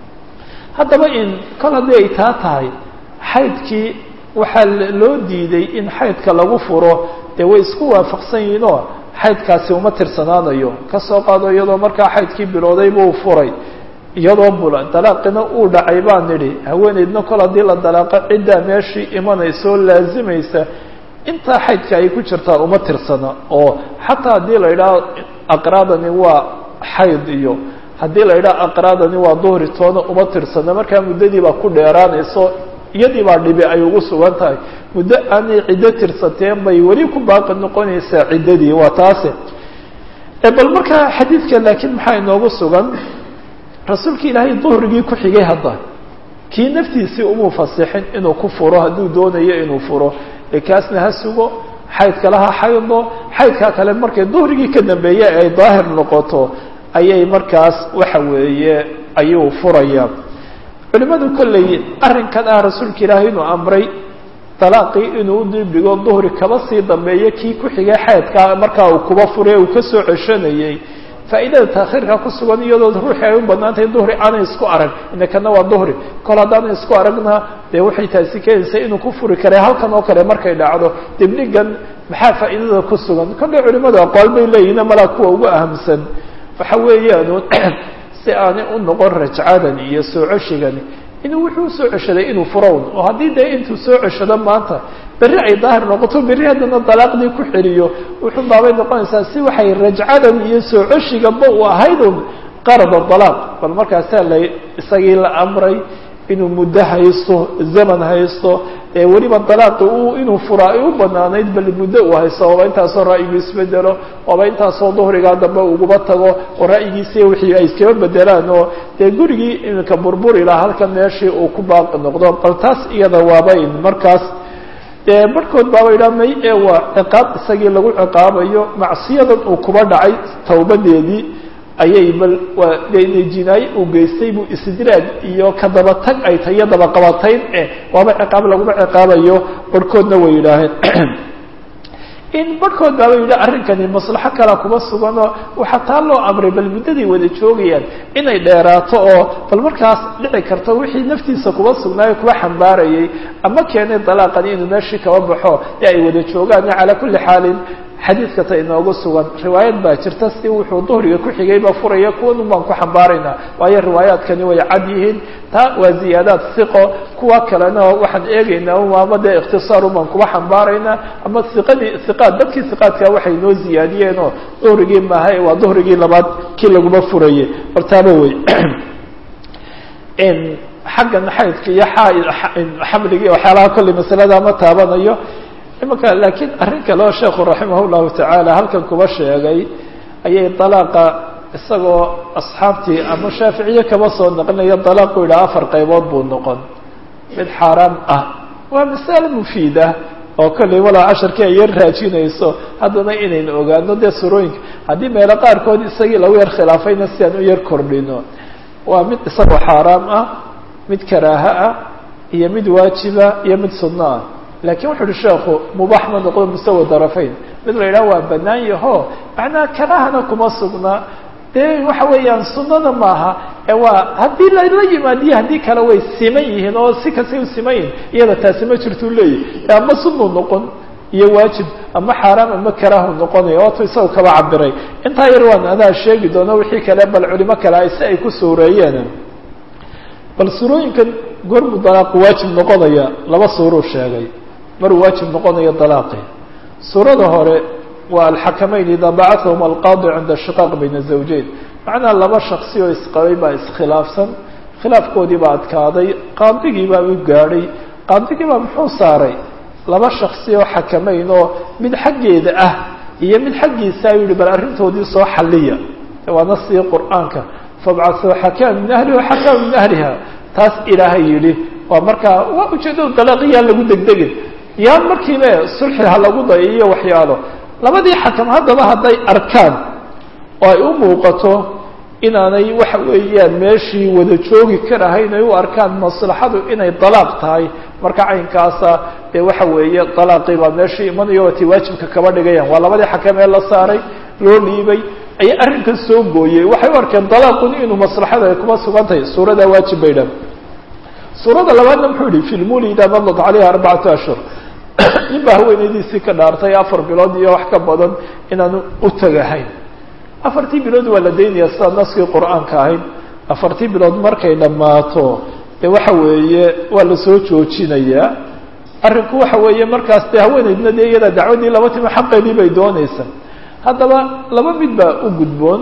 haddaba in kol haddii ay taa tahay xaydkii waxaa loo diiday in xaydka lagu furo dee way isku waafaqsan yihiinoo xaydkaasi uma tirsanaanayo kasoo qaado iyadoo markaa xaydkii bilowday buu furay iyadoo bula dalaaqina uu dhacay baan nidhi haweeneydna kol haddii la dalaaqo ciddaa meeshii imanaysa oo laazimaysa intaa xaydka ay ku jirtaa uma tirsana oo xataa haddii la yidhaho aqraadani waa xayd iyo haddii la yidhaho aqraadani waa duhri toona uma tirsana markaa muddadii baa ku dheeraanayso iyadii baa dhibi ay ugu sugan tahay muddo aanay ciddo tirsateen bay weli ku baaqi noqonaysaa ciddadii waa taase bal markaa xadiidka laakiin maxaa inoogu sugan rasuulka ilaahay duhrigii ku xigay hadda kii naftiisii umuu fasixin inuu ku furo hadduu doonayo inuu furo ee kaasna ha sugo xaydkala ha xaydo xaydkaa kale markay duhrigii ka dambeeye ay daahir noqoto ayay markaas waxa weeye ayuu furayaa culimadu kolley arrinkan ah rasuulka ilaahay inuu amray dalaaqii inuu u dibdhigo duhri kaba sii dambeeyo kii ku xigay xaydkaa markaa uu kuba furay uu kasoo ceshanayey faa'iidada taakhiirka ku sugan iyadoo ruuxii ay u banaantahay duhri aanay isku arag inakana waa duhri kol haddaanay isku aragna dee waxay taasi keenaysaa inuu ku furi karay halkan oo kale markay dhacdo dibdhigan maxaa faa'iidada ku sugan kolley culimadu aqwaal bay leeyihiin malaa kuwa ugu ahamsan waxa weeyaan si aanay u noqon rajcadan iyo soo ceshigani inuu wuxuu soo ceshaday inuu furown oo haddii dee intuu soo ceshado maanta berri ay daahir noqoto berri haddana dalaaqdii ku xeliyo wuxuu baabay noqonaysaa si waxay rajcadan iyo soo ceshigaba u ahaydun qarada dalaaq bal markaasaa la isagii la amray inuu muddo haysto zaman haysto weliba dalaaqi inuu furaa ay u banaanayd bal muddo uu haysto ooba intaasoo ra'yigu isbedelo ooba intaasoo duhrigaa dambe uguba tago oo ra'yigiisi wixii ay iskaba bedelaan oo dee gurigii iminka burburi laha halkan meeshii uu ku baaqi noqdo bal taas iyada waabayn markaas barhkood baaba yidhaha may waa ciqaab isagii lagu ciqaabayo macsiyadan uu kuba dhacay tawbadeedii ayay bal waa dee jinaaye uu geystay buu istidraag iyo kadabatag ay tahay iyo dabaqabatayn waaba ciqaab laguma ciqaabayo barhkoodna way yidhaaheen in barhkood baaba yidhi arrinkani maslaxo kala kuma suganoo waxaa taa loo amray bal muddaday wada joogayaan inay dheeraato oo bal markaas dhici karto wixii naftiisa kuba sugnaayo kuba xambaarayay ama keenay dalaaqani inuu meeshii kaba baxo ee ay wada joogaan calaa kulli xaalin xadiidka ta inoogu sugan riwaayad baa jirta si wuxuu duhriga ku xigayba furaya kuwan baan ku xambaaraynaa waayo riwaayaadkani way cad yihiin taa waa ziyaadaad siqo kuwa kalena waxaan eegaynaa ama dee ikhtisaaru baan kuba xambaaraynaa ama iqaad dadkii iqaadka waxay noo ziyaadiyeen oo duhrigii maaha waa duhrigii labaad kii laguma furaye bartaaba wey xaggan xaydka iyo xamliga waxyaalaha kolley masalada ma taabanayo imaka laakiin arrin kale oo sheekhu raximah llahu tacaala halkan kuba sheegay ayay dalaaqa isagoo asxaabtii ama shaaficiye kaba soo naqlinaya dalaaqu yidhaha 4 qaybood buu noqon mid xaaraam ah waa masale mufiida oo kolley walaa casharkii ay yar raajinayso haddana inaynu ogaano dee surooyinka haddii meelo qaarkood isagii lagu yar khilaafayna si aan u yar kordhino waa mid isagoo xaaraam ah mid karaaha ah iyo mid waajiba iyo mid sunno ah lakin wuxu uhi sheekhu mubaax ma noqdo mustawa darafayn mid la yidhaha waa banaan yaho macnaha karahana kuma sugna dee waxa weeyaan sunnada maaha waa haddii lala yimaadiyo haddii kale way siman yihiin oo si kastay u siman yihin iyada taasi ma jirtuu leeyahy ama sunnu noqon iyo waajib ama xaaraam ama karaahu noqonaya waato isaga kaba cabiray intaa yar waan adaa sheegi doono wixii kale bal culimo kale ay si ay ku suureeyeen bal suurooyinkan goormu dalaaqu waajib noqonaya laba suuruu sheegay maruu waajib noqonayo dalaaqi suurada hore waa alxakamayn idaa bacahum alqaadi cinda shiqaaq bayna zawjeyn macnaha laba shaksi oo isqabay baa iskhilaafsan khilaafkoodii baa adkaaday qaadigii baa u gaadhay qaadigii baa muxuu saaray laba shaksi oo xakamayn oo mid xaggeeda ah iyo mid xaggiisa ayuu yihi bal arrintoodii soo xalliya waa nasii qur'aanka fabcahuu xakaama min ahlihi waxakaama min ahliha taas ilaahay yidhi waa markaa waa ujeedo dalaaqiyaan lagu degdegin yaa markiiba sulxi ha lagu dayo iyo waxyaalo labadii xakam haddaba hadday arkaan oo ay u muuqato inaanay waxa weeyaan meeshii wada joogi karahayn ay u arkaan maslaxadu inay dalaaq tahay marka caynkaasa dee waxa weeye dalaaqii baa meeshii imanayo waatay waajibka kaba dhigayaan waa labadii xakam ee la saaray loo dhiibay ayay arrinkan soo gooyey waxay u arkeen dalaaqun inuu maslaxada ay kuma sugan tahay suuradaa waajib bay dhan suurada labaadna muxuu yihi fi lmuli idaa madat calayha 4 ashhur nin baa haweenaydiisii ka dhaartay 4 bilood iyo wax ka badan inaanu u tagahayn 4tii bilood waa la daynaya sida naskii qur'aanka ahayd 4tii bilood markay dhammaato dee waxa weeye waa lasoo joojinayaa arrinku waxa weeye markaas dee haweenaydna dee iyada dacwadii laba timo xaqeedii bay doonaysaa haddaba laba mid baa u gudboon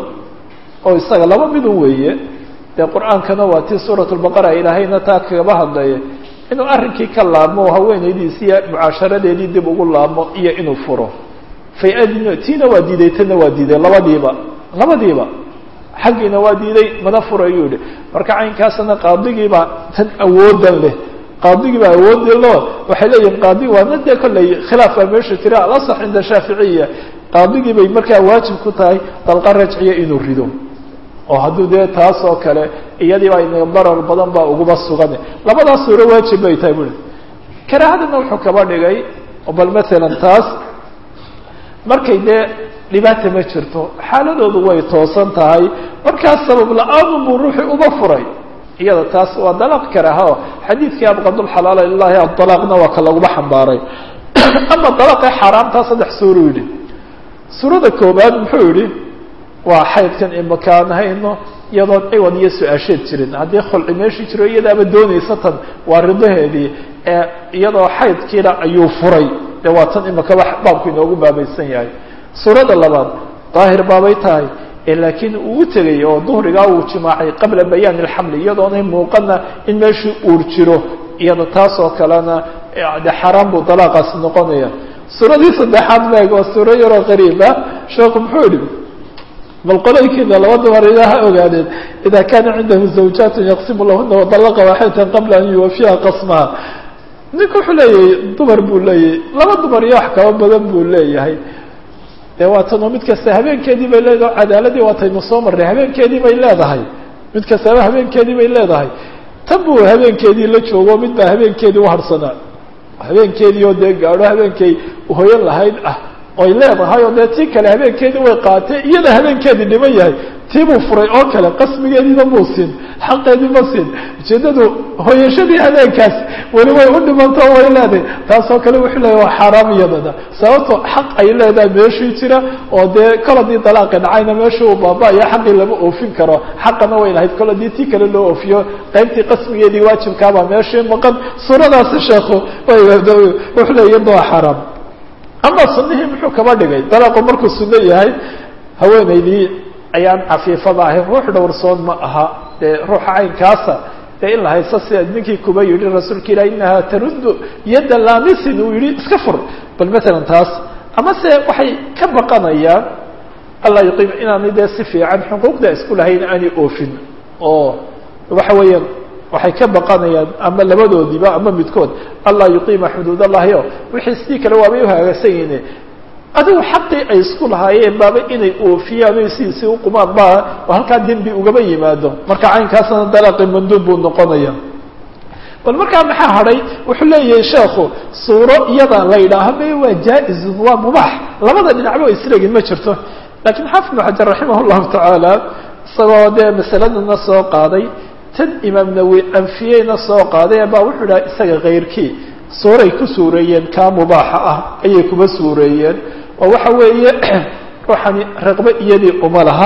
oo isaga laba midun weeye dee qur'aankana waa tii suurat lbaqara ilaahayna taa kagaba hadlaya inuu arrinkii ka laabmo oo haweenaydiisi iyo mucaasharadeedii dib ugu laabmo iyo inuu furo fay-adina tiina waa diiday tanna waa diiday labadiiba xaggiina waa diiday mana furayuu yihi marka caynkaasna qaadigiibaa tan awoodan leh qaadigiibaa awoodi lo waxay leeyihin qaadi waana dee kolley khilaaf baa meesha tira alasax cinda shaaficiya qaadigii bay markaa waajib ku tahay dalqa rajciya inuu rido oo hadduu dee taas oo kale iyadiiba ina darar badan baa uguba sugan labadaas suuro waajib bay tahay bui karaahadana wuxuu kaba dhigay bal maalan taas markay dee dhibaata ma jirto xaaladoodu way toosan tahay markaas sabab la-aan buu ruuxii uba furay iyada taas waa dalaaq karaha oo xadiidkii abqadulxalaala lilahi adalaaqna waa ka laguma xambaaray ama dalaaqee xaaraamtaa saddex suuru yidhi suurada koobaad muxuu yihi waa xaydkan imakaan hayno iyadoon ciwad iyo su-aasheed jirin haddii khulci meeshii jiro iyadaaba doonaysa tan waa ridaheedii iyadoo xaydkiina ayuu furay dee waa tan imakaba baabku inoogu baabaysan yahay suurada labaad daahir baabay tahay laakiin uu u tegay oo duhrigaa uu jimaacay qabla bayaan ilxamli iyadoonay muuqana in meeshii uur jiro iyada taas oo kalena de xaaraan buu dalaaqaasi noqonaya suuradii saddexaad meeg waa suuro yaroo qariiba sheekhu muxuu yihi bal qolooyinkiina laba dumar ilaha ogaadeen ida kana cindahu zawjaat yaqsimu lahuna wadalaqa waaxidatan qabla an yuwafiya qasmaha ninka wuxuu leeyahay dumar buu leeyahay laba dumar iyo wax kaba badan buu leeyahay dee waatanoo mid kasta habeenkeedii bay leedahay cadaaladii waataynu soo marnay habeenkeedii bay leedahay mid kastaba habeenkeedii bay leedahay tan buu habeenkeedii la joogo mid baa habeenkeedii uharsanaa habeenkeedii oo dee gaadho habeenkay hoyan lahayd ah oy leedahay oo dee tii kale habeenkeedii way qaatay iyada habeenkeedii dhiman yahay tii buu furay oo kale qasmigeediina muu siin xaqeedii ma siin ujeedadu hoyashadii habeenkaas weli way u dhimanta oo way leedahay taasoo kale wuxuu leeyahy waa xaaraam iyadana sababto xaq ay leedahay meeshii jira oo dee kol haddii dalaaqi dhacayna meesha uu baaba-ayo xaqii lama oofin karo xaqana way lahayd kol haddii tii kale loo oofiyo qaybtii qasmigeedii waajibkaabaa meeshii maqan suuradaasi sheekhu wuxuu leeya iyada waa xaaraam ama sunihii muxuu kaba dhigay dalaaqu markuu sunno yahay haweenaydii ayaan cafiifada ahayn ruux dhowrsoon ma aha dee ruuxa caynkaasa dee in la haysto sida ninkii kuba yihi rasuulka ilah inahaa taruddu yadda laamisin uu yihi iska fur bal matalan taas ama se waxay ka baqanayaan alla yuqiim inaanay dee si fiican xuquuqda isku lahayn aanay oofin oo waxa weeyaan waxay ka baqanayaan ama labadoodiiba ama midkood alla yuqiima xuduud allahi o wixii sidii kale waabay uhagaagsan yihiin adigu xaqii ay isku lahaayeen baaba inay oofiyaan o sidiisii uqumaan baa oo halkaa dembi ugaba yimaado marka caynkaasna dalaaqi manduub buu noqonaya bal markaa maxaa hadhay wuxuu leeyahay sheekhu suuro iyada la yidhaaho be waa jaa-izun waa mubaax labada dhinacba o islegin ma jirto lakiin xaafid ibnu xajar raximah llahu tacaala isagoo dee masaladana soo qaaday tan imaam nawi anfiyeyna soo qaaday baa wuxuu dhaha isaga kayrkii suuray ku suureeyeen kaa mubaaxa ah ayay kuba suureeyeen oo waxa weeye ruuxani raqbe iyadii uma laha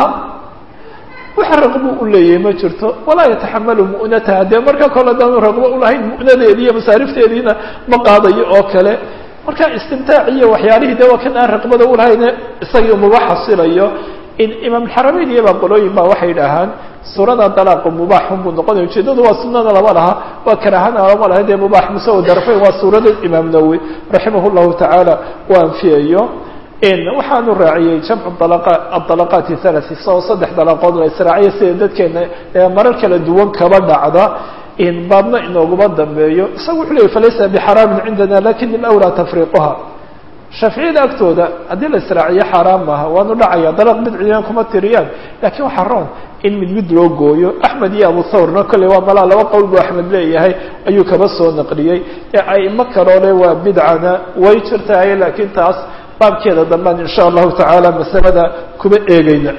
waxa raqbo u leeyahay ma jirto walaa yataxamalu mu'nataha dee marka kole adaanu raqbo ulahayn mu'nadeedii iyo masaarifteediina ma qaadayo oo kale marka istimtaac iyo waxyaalihii dee waa kan aan raqbada ulahayne isagii umaba xasilayo in imaamxarameyn iyo baa qolooyin baa waxay dhahaan suurada dalaaqu mubaaxun buu noqonaya ujeedadu waa sunana lama laha waa karahana lama laha dee mubaax musawa darfayn waa suurada imaam nawowi raximah llahu tacaala u anfiyayo waxaanu raaciyey jamcu adalaqaati halati sao saddex dalaaqood la israaciya sida dadkeena marar kala duwan kaba dhacda baabna inooguma dambeeyo isaga wuxuu leeyay falaysa bixaraamin cindana lakin ilawlaa tafriiquha shaaficiyada agtooda haddii la israaciyo xaaraam maaha waanu dhacaya dalaq bidciyaan kuma tiriyaan lakiin waxaa roon in mid mid loo gooyo axmed iyo abu thawrna kolley waa malaa laba qowl buu axmed leeyahay ayuu kaba soo naqliyey aimo kaloole waa bidcana way jirtahay lakiin taas baabkeeda dambaan in sha allahu tacaala masalada kuba eegeyna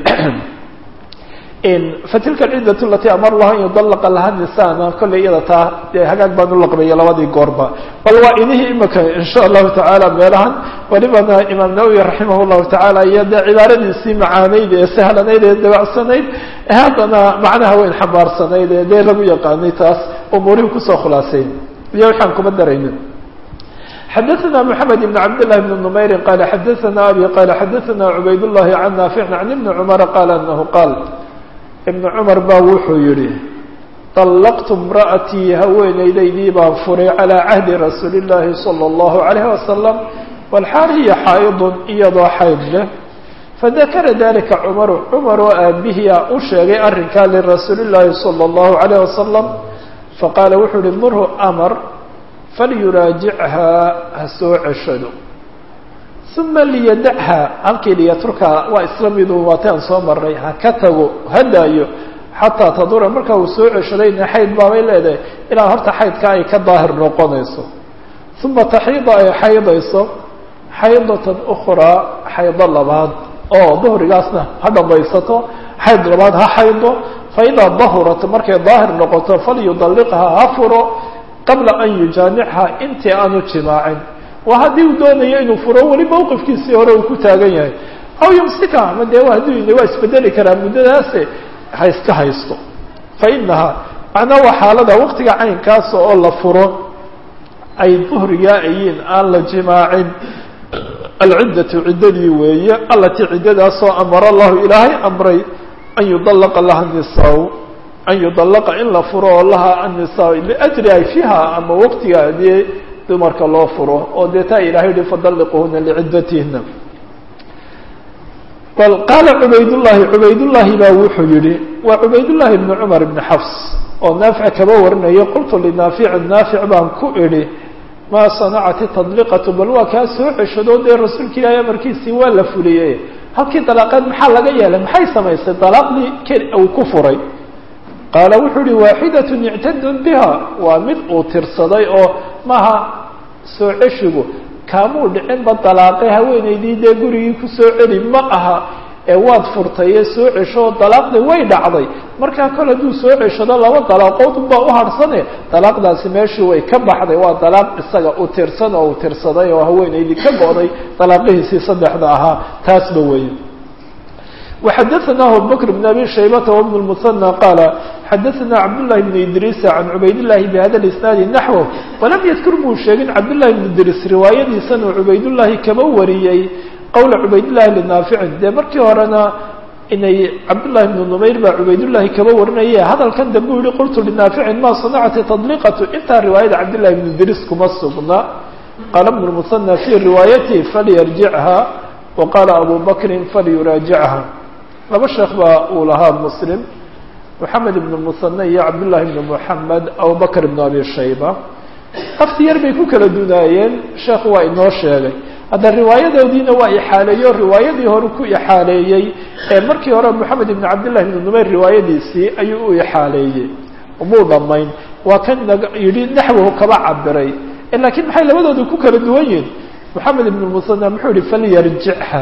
fatilka alciddatu alatii amar lahu an yudalaqa laha nisana kolley iyada taa dee hagaag baan u laqbeeya labadii goorba bal waa inihii imika in sha allahu tacaala meelahan walibana imaam nawowi raximah llahu tacaala iyo dee cibaaradiisii macaanayd ee sahlanayd ee dabacsanayd haddana macnaha weyn xambaarsanayd ee dee lagu yaqaanay taas umuurihii kusoo khulaasayn iyo waxaan kuma daraynin xadaثna mحamed بn cabd لlah بn نmayri qala xadaثna abi qala xadaثna cubayd الlahi can naafic can ibni cmara qala anahu qaal ibn cumar baa wuxuu yihi طalaqtu imra'atii haweeneydaydii baan furay calىa cahdi rasuuli الlahi salى الlahu عalayh wasalam walxaal hiya xaa'idun iyadoo xayd leh fadakara dalika cumaru cumar oo aabihia u sheegay arrinkaa lirasuuli الlahi salى الlahu عalayh wasalam faqaala wuxuu yihi murhu amar falyuraajichaa ha soo ceshado uma liyadachaa halkii liyatrukaa waa isla midu waataan soo maray ha ka tago ha daayo xataa tadura markaa uu soo ceshadayna xayd baabay leedahay ilaa horta xaydka ay ka daahir noqonayso uma taxiida ay xaydayso xaydatan ukhraa xaydo labaad oo duhrigaasna ha dhamaysato xayd labaad ha xaydo faidaa dahurat markay daahir noqoto falyudalliqha ha furo qabla an yujaamichaa intii aanu jimaacin waa haddii uu doonayo inuu furo weli mawqifkiisii hore uu ku taagan yahay aw yumsika ama dee hadduu waa isbedeli karaa muddadaase ha iska haysto fainahaa macnaa waa xaalada waqtiga caynkaas oo la furo ay duhrigaa ayiin aan la jimaacin alciddatu ciddadii weeye allatii ciddadaasoo amara allahu ilaahay amray an yudallaqa laha nisaa an yudallaqa in la furo oo laha annisaa liajri ay fiiha ama waqtigaadii dumarka loo furo oo dee taa ilahay yihi fadalliquhuna liciddatihinna bal qaala cubaydullaahi baa wuxuu yihi waa cubaydullaahi ibni cumar ibni xafs oo naafic kaba warinaya qultu linaaficin naafic baan ku idhi maa sanacati tadliqatu bal waa kaa soo ceshado dee rasuulka ilaahay amarkiisii waa la fuliyey halkii dalaaqeed maxaa laga yeelay maxay samaysay dalaaqdii uu ku furay qaala wuxuu yihi waaxidatun ictadun biha waa mid uu tirsaday oo maaha soo ceshigu kaamuu dhicinba dalaaqay haweenaydii dee gurigii kusoo celi ma aha ee waad furtaye soo cesho dalaaqdii way dhacday markaa kole hadduu soo ceshado laba dalaaqood unbaa u harsane dalaaqdaasi meeshii way ka baxday waa dalaaq isaga u tirsan oo uu tirsaday oo haweenaydii ka go'day dalaaqihiisii saddexda ahaa taasba weeye وxadثna abubكر بن أbي شhaybة وبن المثنى qاaل xadثna cabdاللahi بن idrيس عan cubaydاللahi بhada الاسناaد نaحوه وlam ydkr buu sheegin cabdاللahi بن idrيس riwaayadiisan uu cubaydالlahi kaba wariyey qowla cubaydالlahi لنaaficin dee markii horena inay cabdالlahi بن نmayr baa cubaydالlahi kaba warinaye hadalkan dambe u yihi qultu لنaaficin ma صنacti تطلiqaة intaa riwaayada cabdالlahi بن idrيس kuma sugna qaala بن المثنى في riwaayati falyarjicha وqaala abu bakri falyuraaجicha laba sheekh baa uu lahaa muslim moxamed ibn musane iyo cabdullahi ibn moxamed abubakr ibn abi shayba lafti yar bay ku kala dunaayeen sheekhu waa inoo sheegay hadda riwaayadoodiina waa ixaaleeyo riwaayadii hore ku ixaaleeyey ee markii hore moxamed ibn cabdillahi ibn numayr riwaayadiisii ayuu u ixaaleeyey umuu dhamayn waa kan yidhi naxwahu kaba cabiray laakiin maxay labadooda ku kala duwan yihin moxamed ibn musane muxuu yihi falyarjicha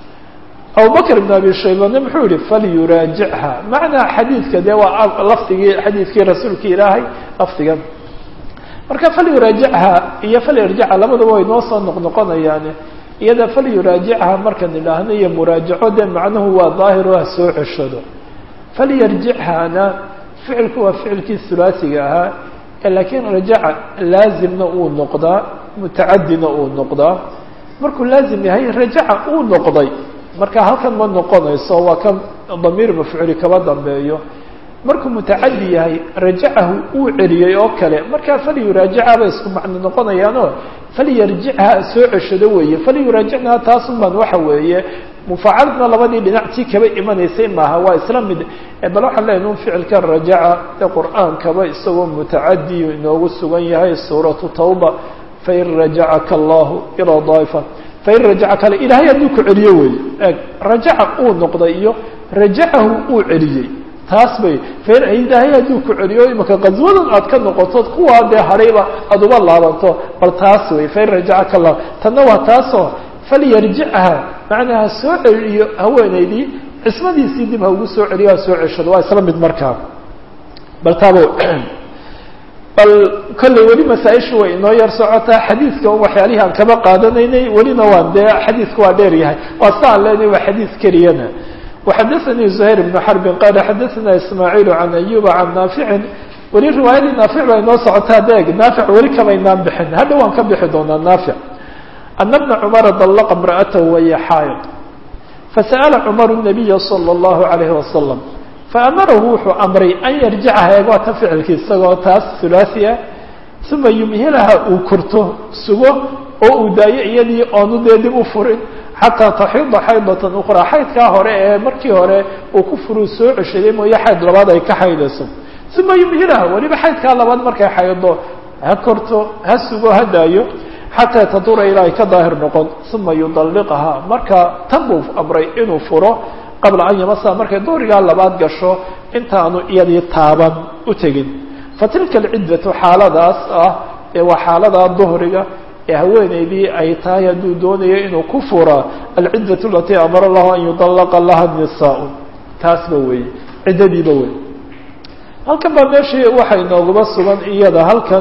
abubakr ibn abi shaybane muxuu yihi falyuraajicha macnaa xadiidka dee waa lafdigii xadiidkii rasuulka ilaahay lafdigan marka falyuraajicha iyo falyarjicha labadaba way noo soo noqnoqonayaane iyada falyuraajicha markaan idhaahno iyo muraajaco dee macnuhu waa daahiro ha soo ceshado falyarjichana ficilku waa ficilkii hulaasiga ahaa laakiin rajaca laazimna uu noqdaa mutacadina uu noqdaa markuu laazim yahay rajaca uu noqday marka halkan ma noqonayso waa kan damiir mafcuuli kaba dambeeyo markuu mutacadi yahay rajacahu uu celiyey oo kale markaa falyuraajicha bay isku macno noqonayaanoo falyarjicha soo ceshado weeye falyuraajicna taasun baan waxa weeye mufaacaladna labadii dhinactii kaba imanaysay maaha waa isla mid bal waxaan leenahay un ficilka rajaca ee qur'aankaba isagoo mutacadi inoogu sugan yahay suuratu tawba fain rajacaka allahu ilaa daa'ifa fain rajaca kale ilaahay hadduu ku celiyo weeye eg rajaca uu noqday iyo rajacahu uu celiyey taas bay ilaahay hadduu ku celiyo imaka qaswadan aad ka noqoto kuwaa dee harayba aada uba laabanto bal taas wey fain rajacaka allah tanna waa taasoo falyarjicha macnaha soo celiyo haweenaydii cismadiisii dib ha ugu soo celiyo ha soo ceshado waa isla mid markaa bal taaba bal kolley weli masaaishu way inoo yar socotaa xadiidka un waxyaalihii aan kaba qaadanaynay welina waan dee xadiidku waa dheer yahay waa sa aan leenahay waa xadiid keliyana waxadaثanii زuhayr ibnu xarbin qaala xadaثana ismaaciil can ayuba can naaficin weli riwaayadii naafic baa inoo socotaa deeg naafic weli kamaynaan bixin hadha waan ka bixi doonaa naafic ana bna cumara dallaqa imra'atahu waya xaayid fasa'ala cumaru الnabiya salى اllahu عalayhi wasalam faamarahu wuxuu amray an yarjicaha eeg waa ta ficilki isagoo taas hulaasiya uma yumhilaha uu kurto sugo oo uu daayo iyadii oonu dee dib u furin xataa taxida xaydatan ukhraa xaydkaa hore ee markii hore uu ku furuu soo ceshaday mooye xayd labaad ay ka xaydayso uma yumhilaha weliba xaydkaa labaad markay xaydo ha korto ha sugo ha daayo xataa tadura ilaa ay ka daahir noqon uma yudalliqaha marka tan buu amray inuu furo qabla an yamasa markay duhrigaa labaad gasho intaanu iyadii taaban u tegin fatilka alciddatu xaaladaas ah ee waa xaaladaa duhriga haweeneydii ay tahay hadduu doonayo inuu ku fura alciddatu alatii amara allahu an yudallaqa laha nisaa taasba weeye ciddadiiba wey halkan baa meeshii waxay noogaba sugan iyada halkan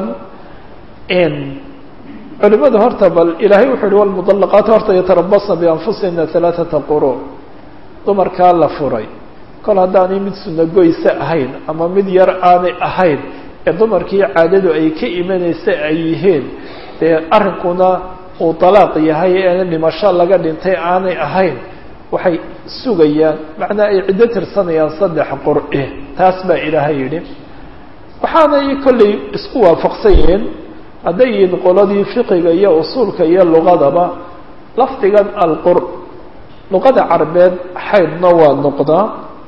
culimada horta bal ilaahay wuxuu yihi walmudallaqaat horta yatarabasna bianfusihina halaaثata quru dumarkaa la furay kol haddaanay mid sunagoysa ahayn ama mid yar aanay ahayn ee dumarkii caadadu ay ka imanaysa ay yihiin dee arrinkuna uu dalaaq yahay ee dhimasho laga dhintay aanay ahayn waxay sugayaan macnaa ay ciddo tirsanayaan 3 qur'e taas baa ilaahay yidhi waxaanay kollay isku waafaqsan yihiin hadday yihiin qoladii fiqiga iyo usuulka iyo luqadaba lafdigan alqur luqada carabeed xaydna waa noqdaa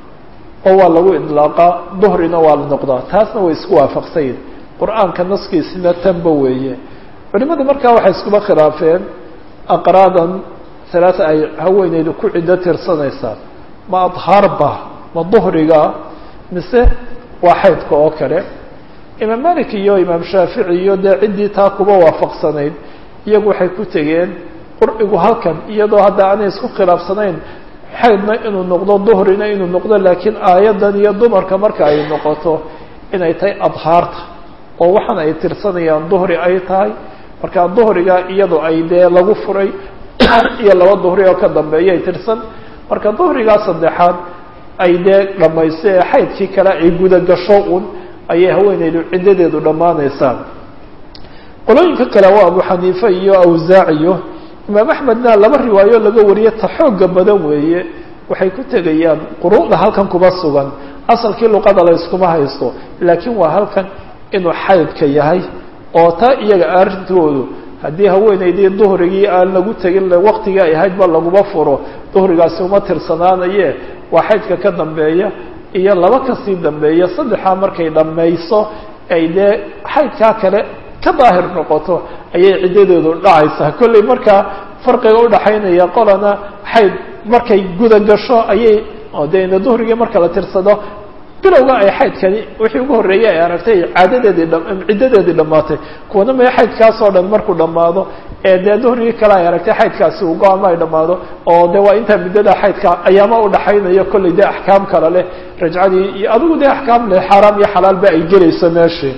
oo waa lagu idlaaqaa duhrina waa la noqdaa taasna way isku waafaqsan yihiin qur-aanka naskiisina tanba weeye culimadu markaa waxay iskuba khilaafeen aqraadan alaaa ay haweeneydu ku ciddo tirsanaysaa ma adhaarba ma duhriga mise waa xaydka oo kale imaam malik iyo imaam shaafici iyo dee ciddii taa kuba waafaqsanayd iyagu waxay ku tegeen qurcigu halkan iyadoo hadda aanay isku khilaafsanayn xaydna inuu noqdo duhrina inuu noqdo laakiin aayaddan iyo dumarka marka ay noqoto inay tahay adhaarta oo waxaan ay tirsanayaan duhri ay tahay markaa duhriga iyadoo ay dee lagu furay iyo 2 duhri oo ka dambeeya ay tirsan marka duhrigaa saddexaad ay dee dhamayso ee xaydkii kale ay guda gasho un ayay haweeneydu ciddadeedu dhammaanaysaa qolooyinka kale waa abu xaniife iyo awsaac iyo imaam axmedna 2 riwaayo laga wariye ta xooga badan weeye waxay ku tegayaan quruucda halkan kuba sugan asalkii luqada la iskuma haysto laakiin waa halkan inuu xaydka yahay oo taa iyaga arrintoodu haddii haweeneydii duhrigii aan lagu tegin waqtigii ay ahayd ba laguma furo duhrigaasi uma tirsanaanaye waa xaydka ka dambeeya iyo 2 kasii dambeeya 3 markay dhammayso ay dee xaydkaa kale ka daahir noqoto ayay ciddadeedu dhacaysaa kollay markaa farqiga udhaxaynaya qolana xayd markay guda gasho ayay dee duhrigii marka la tirsado bilowga ay xaydkani wixii ugu horreeyay ay aragtay ciddadeedii dhammaatay kuwana ma xaydkaasoo dhan markuu dhammaado ee dee duhrigii kale ay aragtay xaydkaasi uu go-ama ay dhammaado oo dee waa intaa muddada xaydka ayaama udhaxaynaya kollay dee axkaam kale leh rajcadii iyo adigu dee axkaam leh xaaraam iyo xalaalba ay gelayso meeshii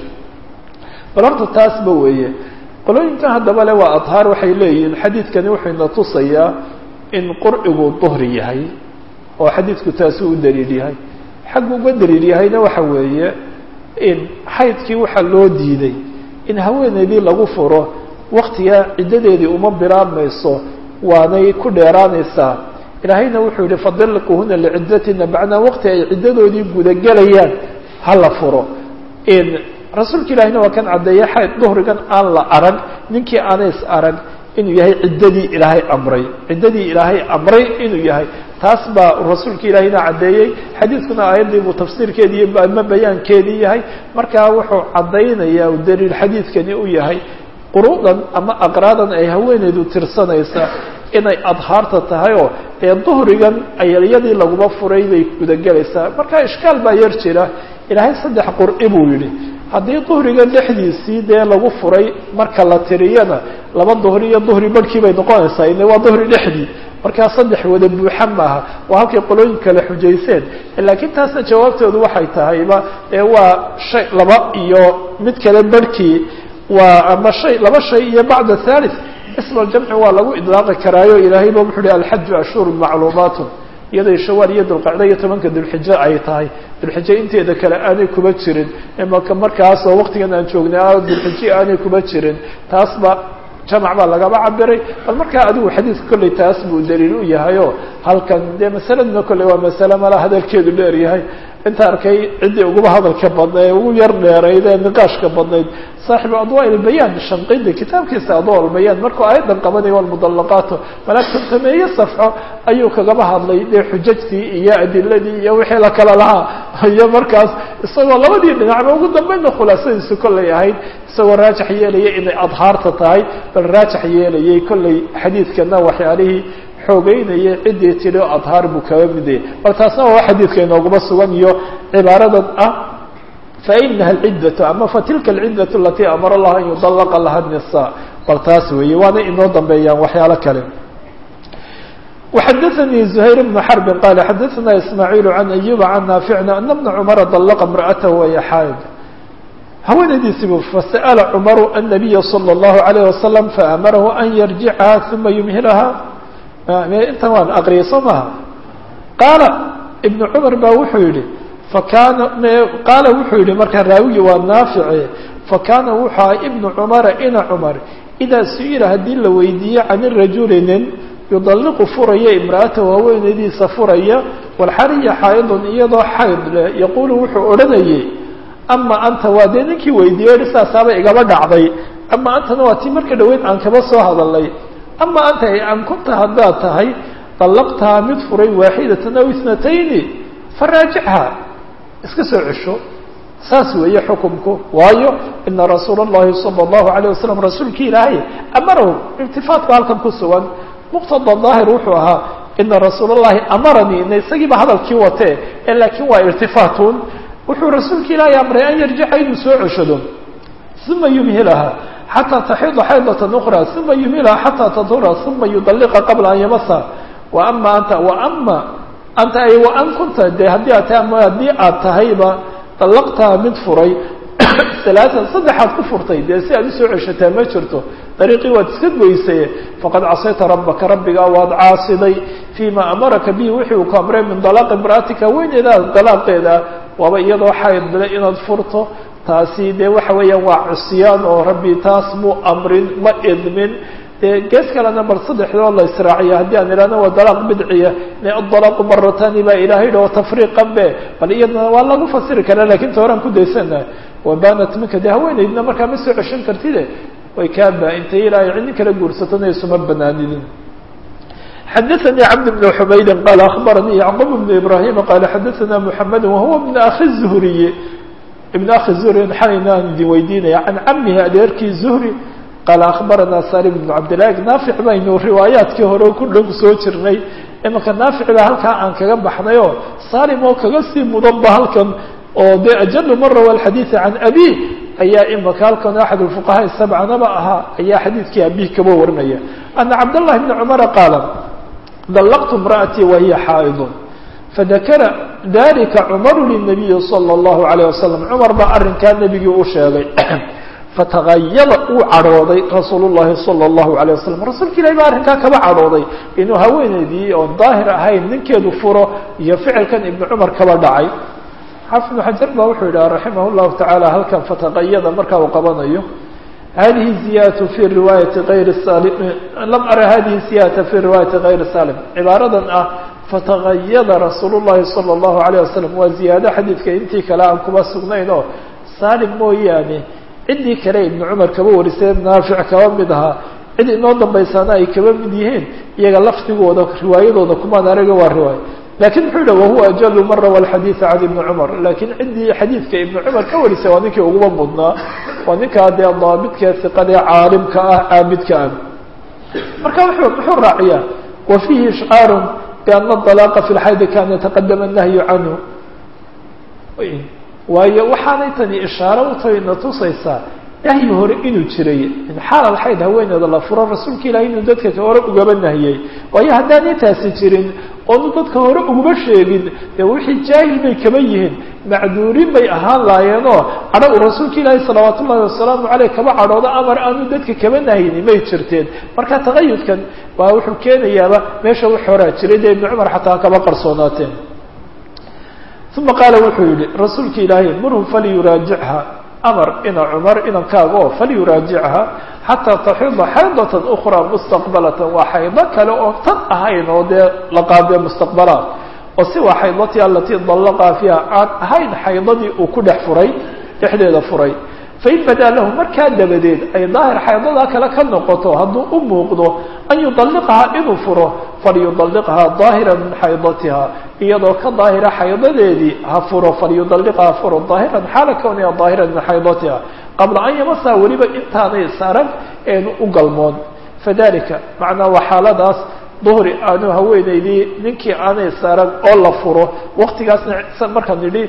bal horta taasba weeye qolooyinkan haddaba le waa adhaar waxay leeyihiin xadiidkani wuxuu ina tusayaa in qurcigu duhri yahay oo xadiidku taasi u daliil yahay xaggu uga daliil yahayna waxa weeye in xaydkii waxaa loo diiday in haweeneydii lagu furo waktiga ciddadeedii uma bilaabmayso waanay ku dheeraanaysaa ilaahayna wuxuu yihi fadilquhuna liciddatina bacnaa waqti ay ciddadoodii gudagelayaan hala furo rasuulka ilaahina waa kan caddeeye xayd duhrigan aan la arag ninkii aanays arag inuu yahay ciddadii ilaahay amray ciddadii ilaahay amray inuu yahay taas baa rasuulka ilaahayna caddeeyey xadiidkuna aayaddii buu tafsiirkeedii ama bayaankeedii yahay markaa wuxuu caddaynayaa u daliil xadiidkani u yahay quruudan ama aqraadan ay haweeneydu tirsanaysa inay adhaarta tahay oo ee duhrigan ayadii laguma furay bay gudagelaysaa marka ishkaal baa yar jira ilaahay 3 qur'i buu yidhi haddii duhriga dhexdiisii dee lagu furay marka la tiriyana 2 duhri iyo duhri barhkii bay noqonaysaa ine waa duhri dhexdii markaa 3 wada buuxa maaha waa halkay qolooyin kale xujayseen laakiin taasna jawaabtoodu waxay tahayba waa shay 2 iyo mid kale barhkii waa ama shay 2 shay iyo bacda thalith ism aljamci waa lagu idlaaqi karaayo ilaahayba wuxuu hi alxaju ashhurun macluumaatun iyaday shawaal iyo dulqacda iyo 10ka dulxijo ay tahay dulxijo inteeda kale aanay kuba jirin imaka markaasoo waqtigan aan joognay dulxijo aanay kuba jirin taasba jamac baa lagaba cabiray bal markaa adigu xadiidka kolley taas buu daliil u yahayo halkan dee masaladuna kolley waa masale mala hadalkeedu dheer yahay inta arkay ciddii uguba hadalka badnayd ugu yar dheerayd ee niqaashka badnayd saaxibu adwaa ilbayaan shanqidi kitaabkiisa adwaa ilbayaan markuu aayadan qabanaya walmudallaqaato malaagtan sameeye safxo ayuu kagaba hadlay dee xujajtii iyo adiladii iyo wixii la kala lahaa iyo markaas isagoo labadii dhinacba ugu dambayna khulaasadiisu kolley ahayd isagoo raajax yeelaya inay adhaarta tahay bal raajax yeelayay kolley xadiidkana waxyaalihii xoogeynaya ciddii tidhi o adhaar buu kaga midayay bal taasna waa xadiidka inooguma sugan iyo cibaaradan ah fainaha alciddatu ama fatilka alciddatu alatii amara allah an yudallaqa laha nisaa bal taas weeye waana inoo dambeeyaan waxyaalo kale وxdثnي زهير بن حرب قال xdثna إسماعيل عن أيوب عن نافعna أن بن cمر طلق امرأته وهي xاaid haweenaydiisibu فسأل cمر النبي صلى الله عليه وسلم فأمره أن يرجعha ثuma يمهلha inta waan aqriyay soo maha qaala iبن cمر ba wuxuu yihi qaala wuxuu yihi markaa raawigi waa naafice fakana wuxua iبن cمر ina cمر إdaa su-ila hadii la weydiiye can الرajuل nin yudalliqu furaya imra'atahu haweenaydiisa furaya walxariya xaa'idun iyadoo xayd leh yaquulu wuxuu odhanayay ama anta waa dee ninkii weydiiyey saasaaba igaba dhacday ama antana waa tii marka dhaweyd aan kaba soo hadalnay ama anta an kunta haddaad tahay dallaqtaha mid furay waaxidatan aw isnatayni faraajichaa iska soo cesho saas weeye xukumku waayo ina rasuula اllahi salى اllahu عalيه wasalam rasuulkii ilaahay amarahu irtifaadku halkan ku sugan muqtada daahir wuxuu ahaa ina rasuul اllahi amaranii ina isagiiba hadalkii watee laakiin waa irtifaatun wuxuu rasuulka ilaahay amray an yarjica inuu soo ceshado uma yumhilaha xataa taxida xaydata ukra uma yumhilaha xataa tadhura uma yudalliqa qabla an yamasa waama anta waama anta ay waan kunta de haddii aad tahay ama haddii aad tahayba dallaqtaha mid furay alaaan saddexaad ku furtay dee si aad usoo ceshataa ma jirto dariiqii waad iska goysay faqad casayta rabbaka rabbigaa waad caasiday fiima amaraka bihi wixii uu ku amray min dalaaqi imra'atika weyneedaa dalaaqeeda waaba iyadoo xaydle inaad furto taasi dee waxa weeyaan waa cusyaan oo rabbi taas muu amrin ma idmin dee gees kalena bal saddexdoo la israaciya haddii aan idhahno waa dalaaq bidciya adalaaqu maratani baa ilahay dha tafriiqan be bal iyadana waa lagu fasiri karaa lakin ta horaan ku daysana wabanat minka dee haweenaydna markaa ma soo ceshan kartide way kaa baa-intay ilaahay cidin kala guursatona isuma banaanidin xadaثnي cبd بن حmayd qال أخbarnي yعqوب بن إبراهيم qال xadaثna محمد وهuوa بن أخi الزهriي بن أخi زهri xaynaan idin weydiinaya عan camihi adeerkii زهri qال أخbarna salim بن cabdالlah naafic baynu riwaayaadkii hore ku dhow soo jirnay imaka naafic ba halkaa aan kaga baxnay oo salim oo kaga sii mudan ba halkan oo de أجل mara والxadيiث عan أbي ayaa imaka halkan أxad الفqهاء السبcanaba ahaa ayaa xadiidkii abih kaba warinaya أna cabdاللahi بن cمر qاala dلqت امرأتي وهي xاaئض فذakra dalika cmr للنaبiي صلى الله عليه وسلم cmar baa arinkaa nebigii u sheegay fatغayada uu cadhooday rasuul الlahi صلى الله عليه وسلم rasuulka ilahi baa arrinkaa kaba cadhooday inuu haweeneydii oon daahir ahayn ninkeedu furo iyo ficilkan iبن cmar kaba dhacay xaafid بن xajar ba wuxuu yidhaha raximah الlahu taعalى halkan fatغayada markaa uu qabanayo hadihi ziyadة fi riwaayati غayri salim lam ara hadihi ziyadata fi riwaayati غayri salim cibaaradan ah fatagayada rasuul الlahi salى الlahu عalيه wasalam waa ziyaado xadiidka intii kale aan kuba sugnayn oo salim mooyaane ciddii kale ibnu cumar kaba warisay naafic kaba mid ahaa cid inoo dambaysaana ay kaba mid yihiin iyaga lafdigooda riwaayadooda kumaan araga waa riwaaya lakin muxuu yihi wahuwa ajalu mara wاlxadiiث can ibni cumar lakin ciddii xadiidka ibni cumar ka warisay waa ninkii uguba mudnaa waa ninkaa dee daabidkee iqadee caalimka ah caabidka ah marka muxuu raaciyaa wa fiihi ishcaaru biana dalaaqa fi lxaydi kan yataqadama nahyu canhu waayo waxaanay tani ishaaro utahay na tusaysaa nahyi hore inuu jiray in xaal alxayd haweeneeda la furo rasuulka ilahi inuu dadka hore ugaba nahiyey waayo haddaanay taasi jirin oonu dadka hore uguma sheegin dee wixii jaahil bay kaba yihiin macduurin bay ahaan laayeenoo cadho uu rasuulka ilaahi salawaat ullahi wasalaamu caleyh kaba cadhoodo amar aanu dadka kaba nahiyni may jirteen marka tagayudkan waa wuxuu keenayaaba meesha wax horaa jiray dee ibnu cumar xataa kaba qarsoonaateen uma qaala wuxuu yihi rasuulka ilaahi murhu falyuraajichaa amar ina cumar inankaaga oo falyuraajichaa xataa taxida xaydatan ukraa mustaqbalatan waa xaydo kale oo tan ahayn oo dee la qaadee mustaqbalaad oo si waa xaydatii alatii dallaqaa fiiha aan ahayn xaydadii uu ku dhex furay dhexdeeda furay fain badaa lahu markaa dabadeed ay daahir xaydadaa kale ka noqoto hadduu u muuqdo an yudalliqahaa inuu furo falyudalliqhaa daahira min xaydatiha iyadoo ka daahira xaydadeedii ha furo falyudalliqhaa furo daahiran xaala kawniha daahiran min xaydatiha qabla an yamasaa weliba intaanay sarag eenu u galmoon fadalika macnaa waa xaaladaas duhri aanu haweeneydii ninkii aanay sarag oo la furo waktigaasna markaan nidhi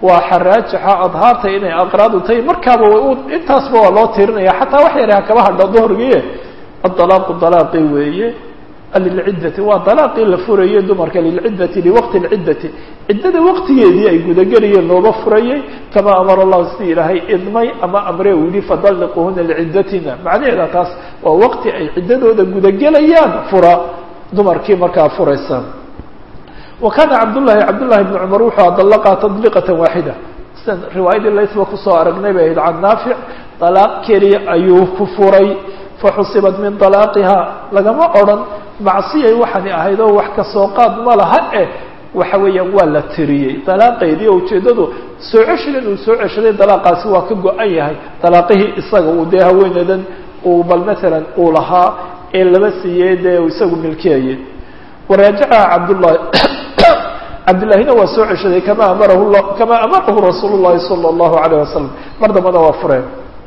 waa raajixa adhaarta inay aqraadu tahay markaaba intaasba waa loo tirinaya xataa wax yar kaba hadho duhrigiye الطلاaq طلاaqi weeye lilciddati waa طalaaqii la furayey dumarka lilciddati liwaqti اlciddati ciddada waqtigeedii ay gudagelayeen looba furayey kama amara allahu sidii ilaahay idmay ama amre uu yihi fadalliquhuna liciddatina macnaheeda taas waa waqti ay ciddadooda gudagelayaan fura dumarkii markaa furaysa wa kana cabdullahi bn cumar wuxuu adallaqaa tadliqatan waaxida sida riwaayadii laysba kusoo aragnay bay ahayd can naafic طalaaq keliya ayuu ku furay faxusibat min طalaaqiha lagama odhan macsiyay waxaani ahayd oo wax ka soo qaad ma laha waxa weeyaan waa la tiriyey dalaaqeedii oo ujeeddadu soo ceshidan uu soo ceshaday dalaaqaasi waa ka go-an yahay dalaaqihii isaga uu dee haweenadan uu bal maalan uu lahaa ee laba siiyey dee isagu milkiyayey waraajacaha cabdullahina waa soo ceshaday kama amarahu rasuulu llahi salى اllahu alayh wasalam mar dambana waa fureen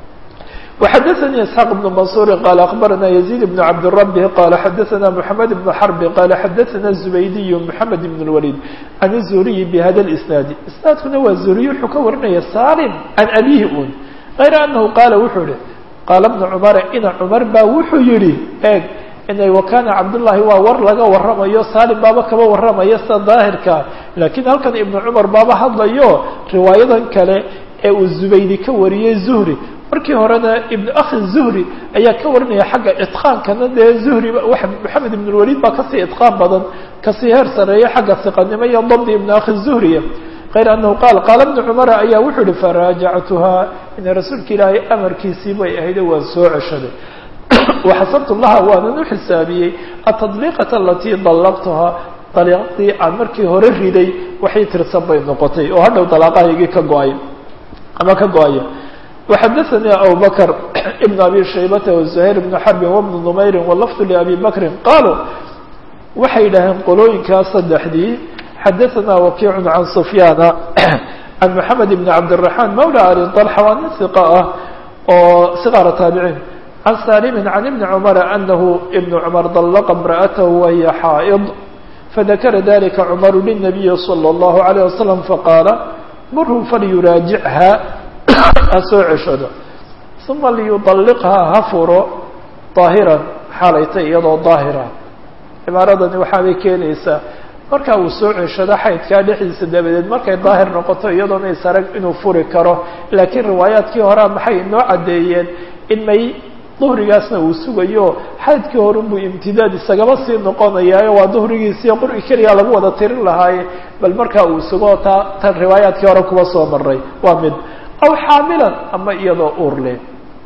وxdثnي اسحاq بن منصور qال أخبرنا يزيد بن عبد ربه قال xdثna محمد بن حرب قال xdثna الزبيدي محمد بن الوليد عن الزهري بhda الاسناaد isناadkuna waa زهري wuxuu ka warinaya salim عن أbيه un غayr أنه qاala wuxuu yihi qاala بن cمر ina cمر ba wuxuu yihi eg inay وkana cabdاللahi waa war laga waramayo salim baaba kaba waramaya sida ظاahirka lakin halkan iبن cمر baaba hadlayo riwaayadan kale ee uu زubaydi ka wariyey زهري markii horena ibn akhi zuhri ayaa ka warinaya xagga itqaankana dee zuhri maxamed ibn lwalid baa kasii itqaan badan kasii heer sareeya xagga hiqanimo iyo dabdi ibn akhi zuhriya غayr anahu qaala ibn cumara ayaa wuxuu yihi faraajactuhaa ina rasuulka ilaahay amarkiisii bay ahayde waan soo ceshaday waxasabtu laha waanan u xisaabiyey atadliiqata alatii dallaqtuhaa daliiqdii aan markii hore riday waxay tirsan bay noqotay oo hadhow dalaaqahaygii ka go-ay ama ka go-aya وxdثnي أbو بكر بن أbي شhaybة وزهير بن حرب وبن نmayr واللفظ لأbي بكri qالوا waxay dhaheen qolooyinkaas saddexdii xdثna وkيع عن سفyاn عن محمد بن عبدالرحمن مولى علي طلحة waa nin ثقة ah oo صغار تاaبعين عن سالم عن بن عمر أنه بن عمر طلق امرأته وهي حائض فذكر ذلك عمر للنبي صلى الله عليه وسلم فقال mrhu فlyurاaجعها ha soo ceshado uma liyudalliqhaa ha furo daahiran xaalayta iyadoo daahira cibaaradani waxaabay keenaysaa marka uu soo ceshado xaydkaa dhexdiisa dabadeed markay daahir noqoto iyadoona isarag inuu furi karo laakiin riwaayaadkii horea maxay inoo caddeeyeen in may duhrigaasna uu sugayo xaydkii horunbuu imtidaad isagaba sii noqonayaayo waa duhrigiisiiyo qur'i keliya lagu wada tirin lahaaye bal markaa uu sugo tan riwaayaadkii hore kuba soo maray waa mid aw xaamilan ama iyadoo uur leh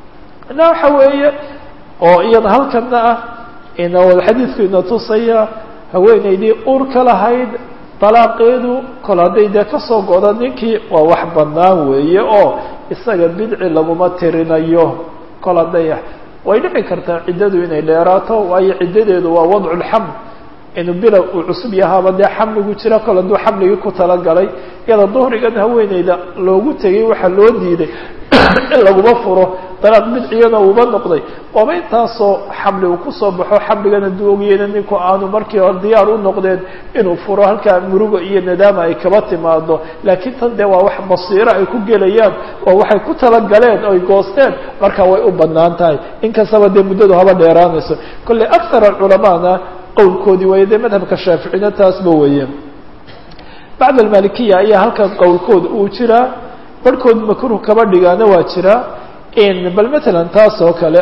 ina waxa weeye oo iyada halkana ah ina xadiidku ina tusaya haweenaydii uurka lahayd dalaaqeedu kol hadday dee kasoo goda ninkii waa wax banaan weeye oo isaga bidci laguma tirinayo kol hadday way dhici kartaa ciddadu inay dheeraato waayo ciddadeedu waa wadcu lxaml inuu bilow uu cusub yahaaba dee xamligu jira kol hadduu xamligii ku talagalay iyada duhrigan haweeneyda loogu tegay waxaa loo diiday in laguma furo dalaaq bidciyana uuba noqday waaba intaasoo xamli uu kusoo baxo xamligan hadduu ogyeena ninku aanu markii hore diyaar u noqdeen inuu furo halkaa muruga iyo nadaama ay kaba timaado laakiin tan dee waa wax basiiro ay ku gelayaan waa waxay ku talagaleen oy goosteen marka way u banaan tahay inkastaba dee muddadu haba dheeraanayso kolley akthar alculamaana qowlkoodii waaye dee madhabka shaaficina taasba weeye bacd almalikiya ayaa halkan qowlkooda uu jiraa barhkood makruh kaba dhigaana waa jiraa bal matalan taas oo kale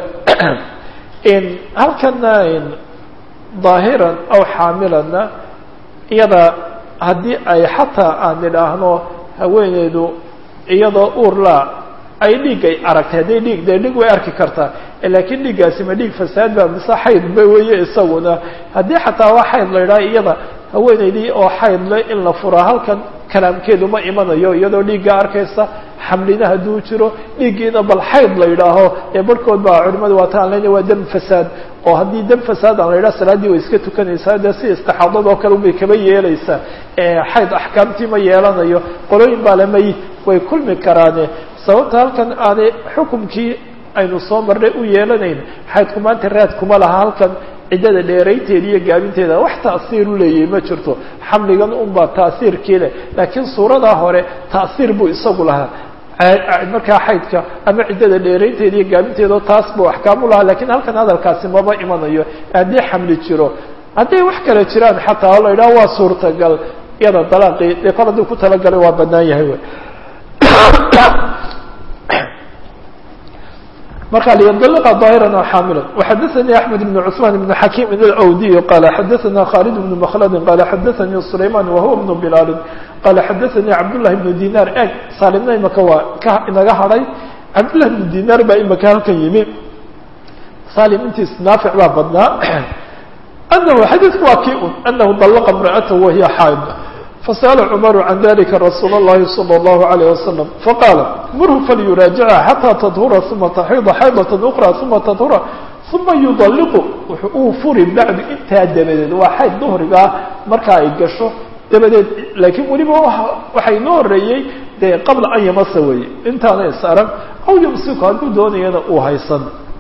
halkana daahiran aw xaamilanna iyada haddii ay xataa aan idhaahno haweeneydu iyadoo uurlaa ay dhiig ay aragtay hadday dhiig dee dhig way arki kartaa laakiin dhiiggaasi ma dhiig fasaad ba mise xayd ba weeye isaguna haddii xataa waa xayd la idhaha iyada haweeneydii oo xayd le in la furaa halkan kalaamkeedu ma imanayo iyadoo dhiigga arkaysa xamlina hadduu jiro dhiiggiina bal xayd la yidhaaho ee barhkood baa culimadu waa ta aan lena waa dam fasaad oo haddii dam fasaad aan la yidhaha salaaddii way iska tukanaysaa dee si istixaadad oo kale ubay kaba yeelaysaa xayd axkaamtii ma yeelanayo qolooyin baa lemay way kulmi karaane sababta halkan aanay xukumkii aynu soo marnay u yeelanayn xaydku maanta raad kuma laha halkan ciddada dheeraynteeda iyo gaabinteeda wax ta'siir u leeyahay ma jirto xamligan unbaa ta'siirkii leh laakiin suuradaa hore ta'siir buu isagu lahaa markaa xaydka ama ciddada dheeraynteeda iyo gaabinteeda taas buu axkaam u lahaa lakiin halkan hadalkaasi maba imanayo haddii xamli jiro hadday wax kale jiraan xataa oo la yidhaha waa suurtagal iyada dalaaqii dee kol hadduu ku talagalay waa banaan yahay wy marka liyndaliqa ظaahiran aw xaamilan وxadaثanii أحmed بن cثmaan بن xakiim الأwdiy qala xadaثana khaalid بن mkhladi qala xadaثanii sulayman wahuwa بن bilaal qala xadaثanii cabdالlahi بن dinar eg saalimna imaka waa ka inaga hadhay cabdالlahi بن dinar baa imaka halkan yimi salim intiis naafic baa badnaa anahu xadiidku waa kii un anahu dalaqa imra'atahu wahiya xaaid fasأla cmaru can dalika rasuul الlahi salى الlahu عalيه wasalam faqaala murhu falyuraajicha xatىa tadhura uma taxiida xaydaة أkra uma tadhura uma yudaliqu uu furi bacdu intaa dabadeed waa xayd duhrigaa markaa ay gasho dabadeed laakiin weliba waxaa inoo horeeyey dee qabla an yamasa weeye intaana isaaran aw yumsiku hadduu doonayana uu haysan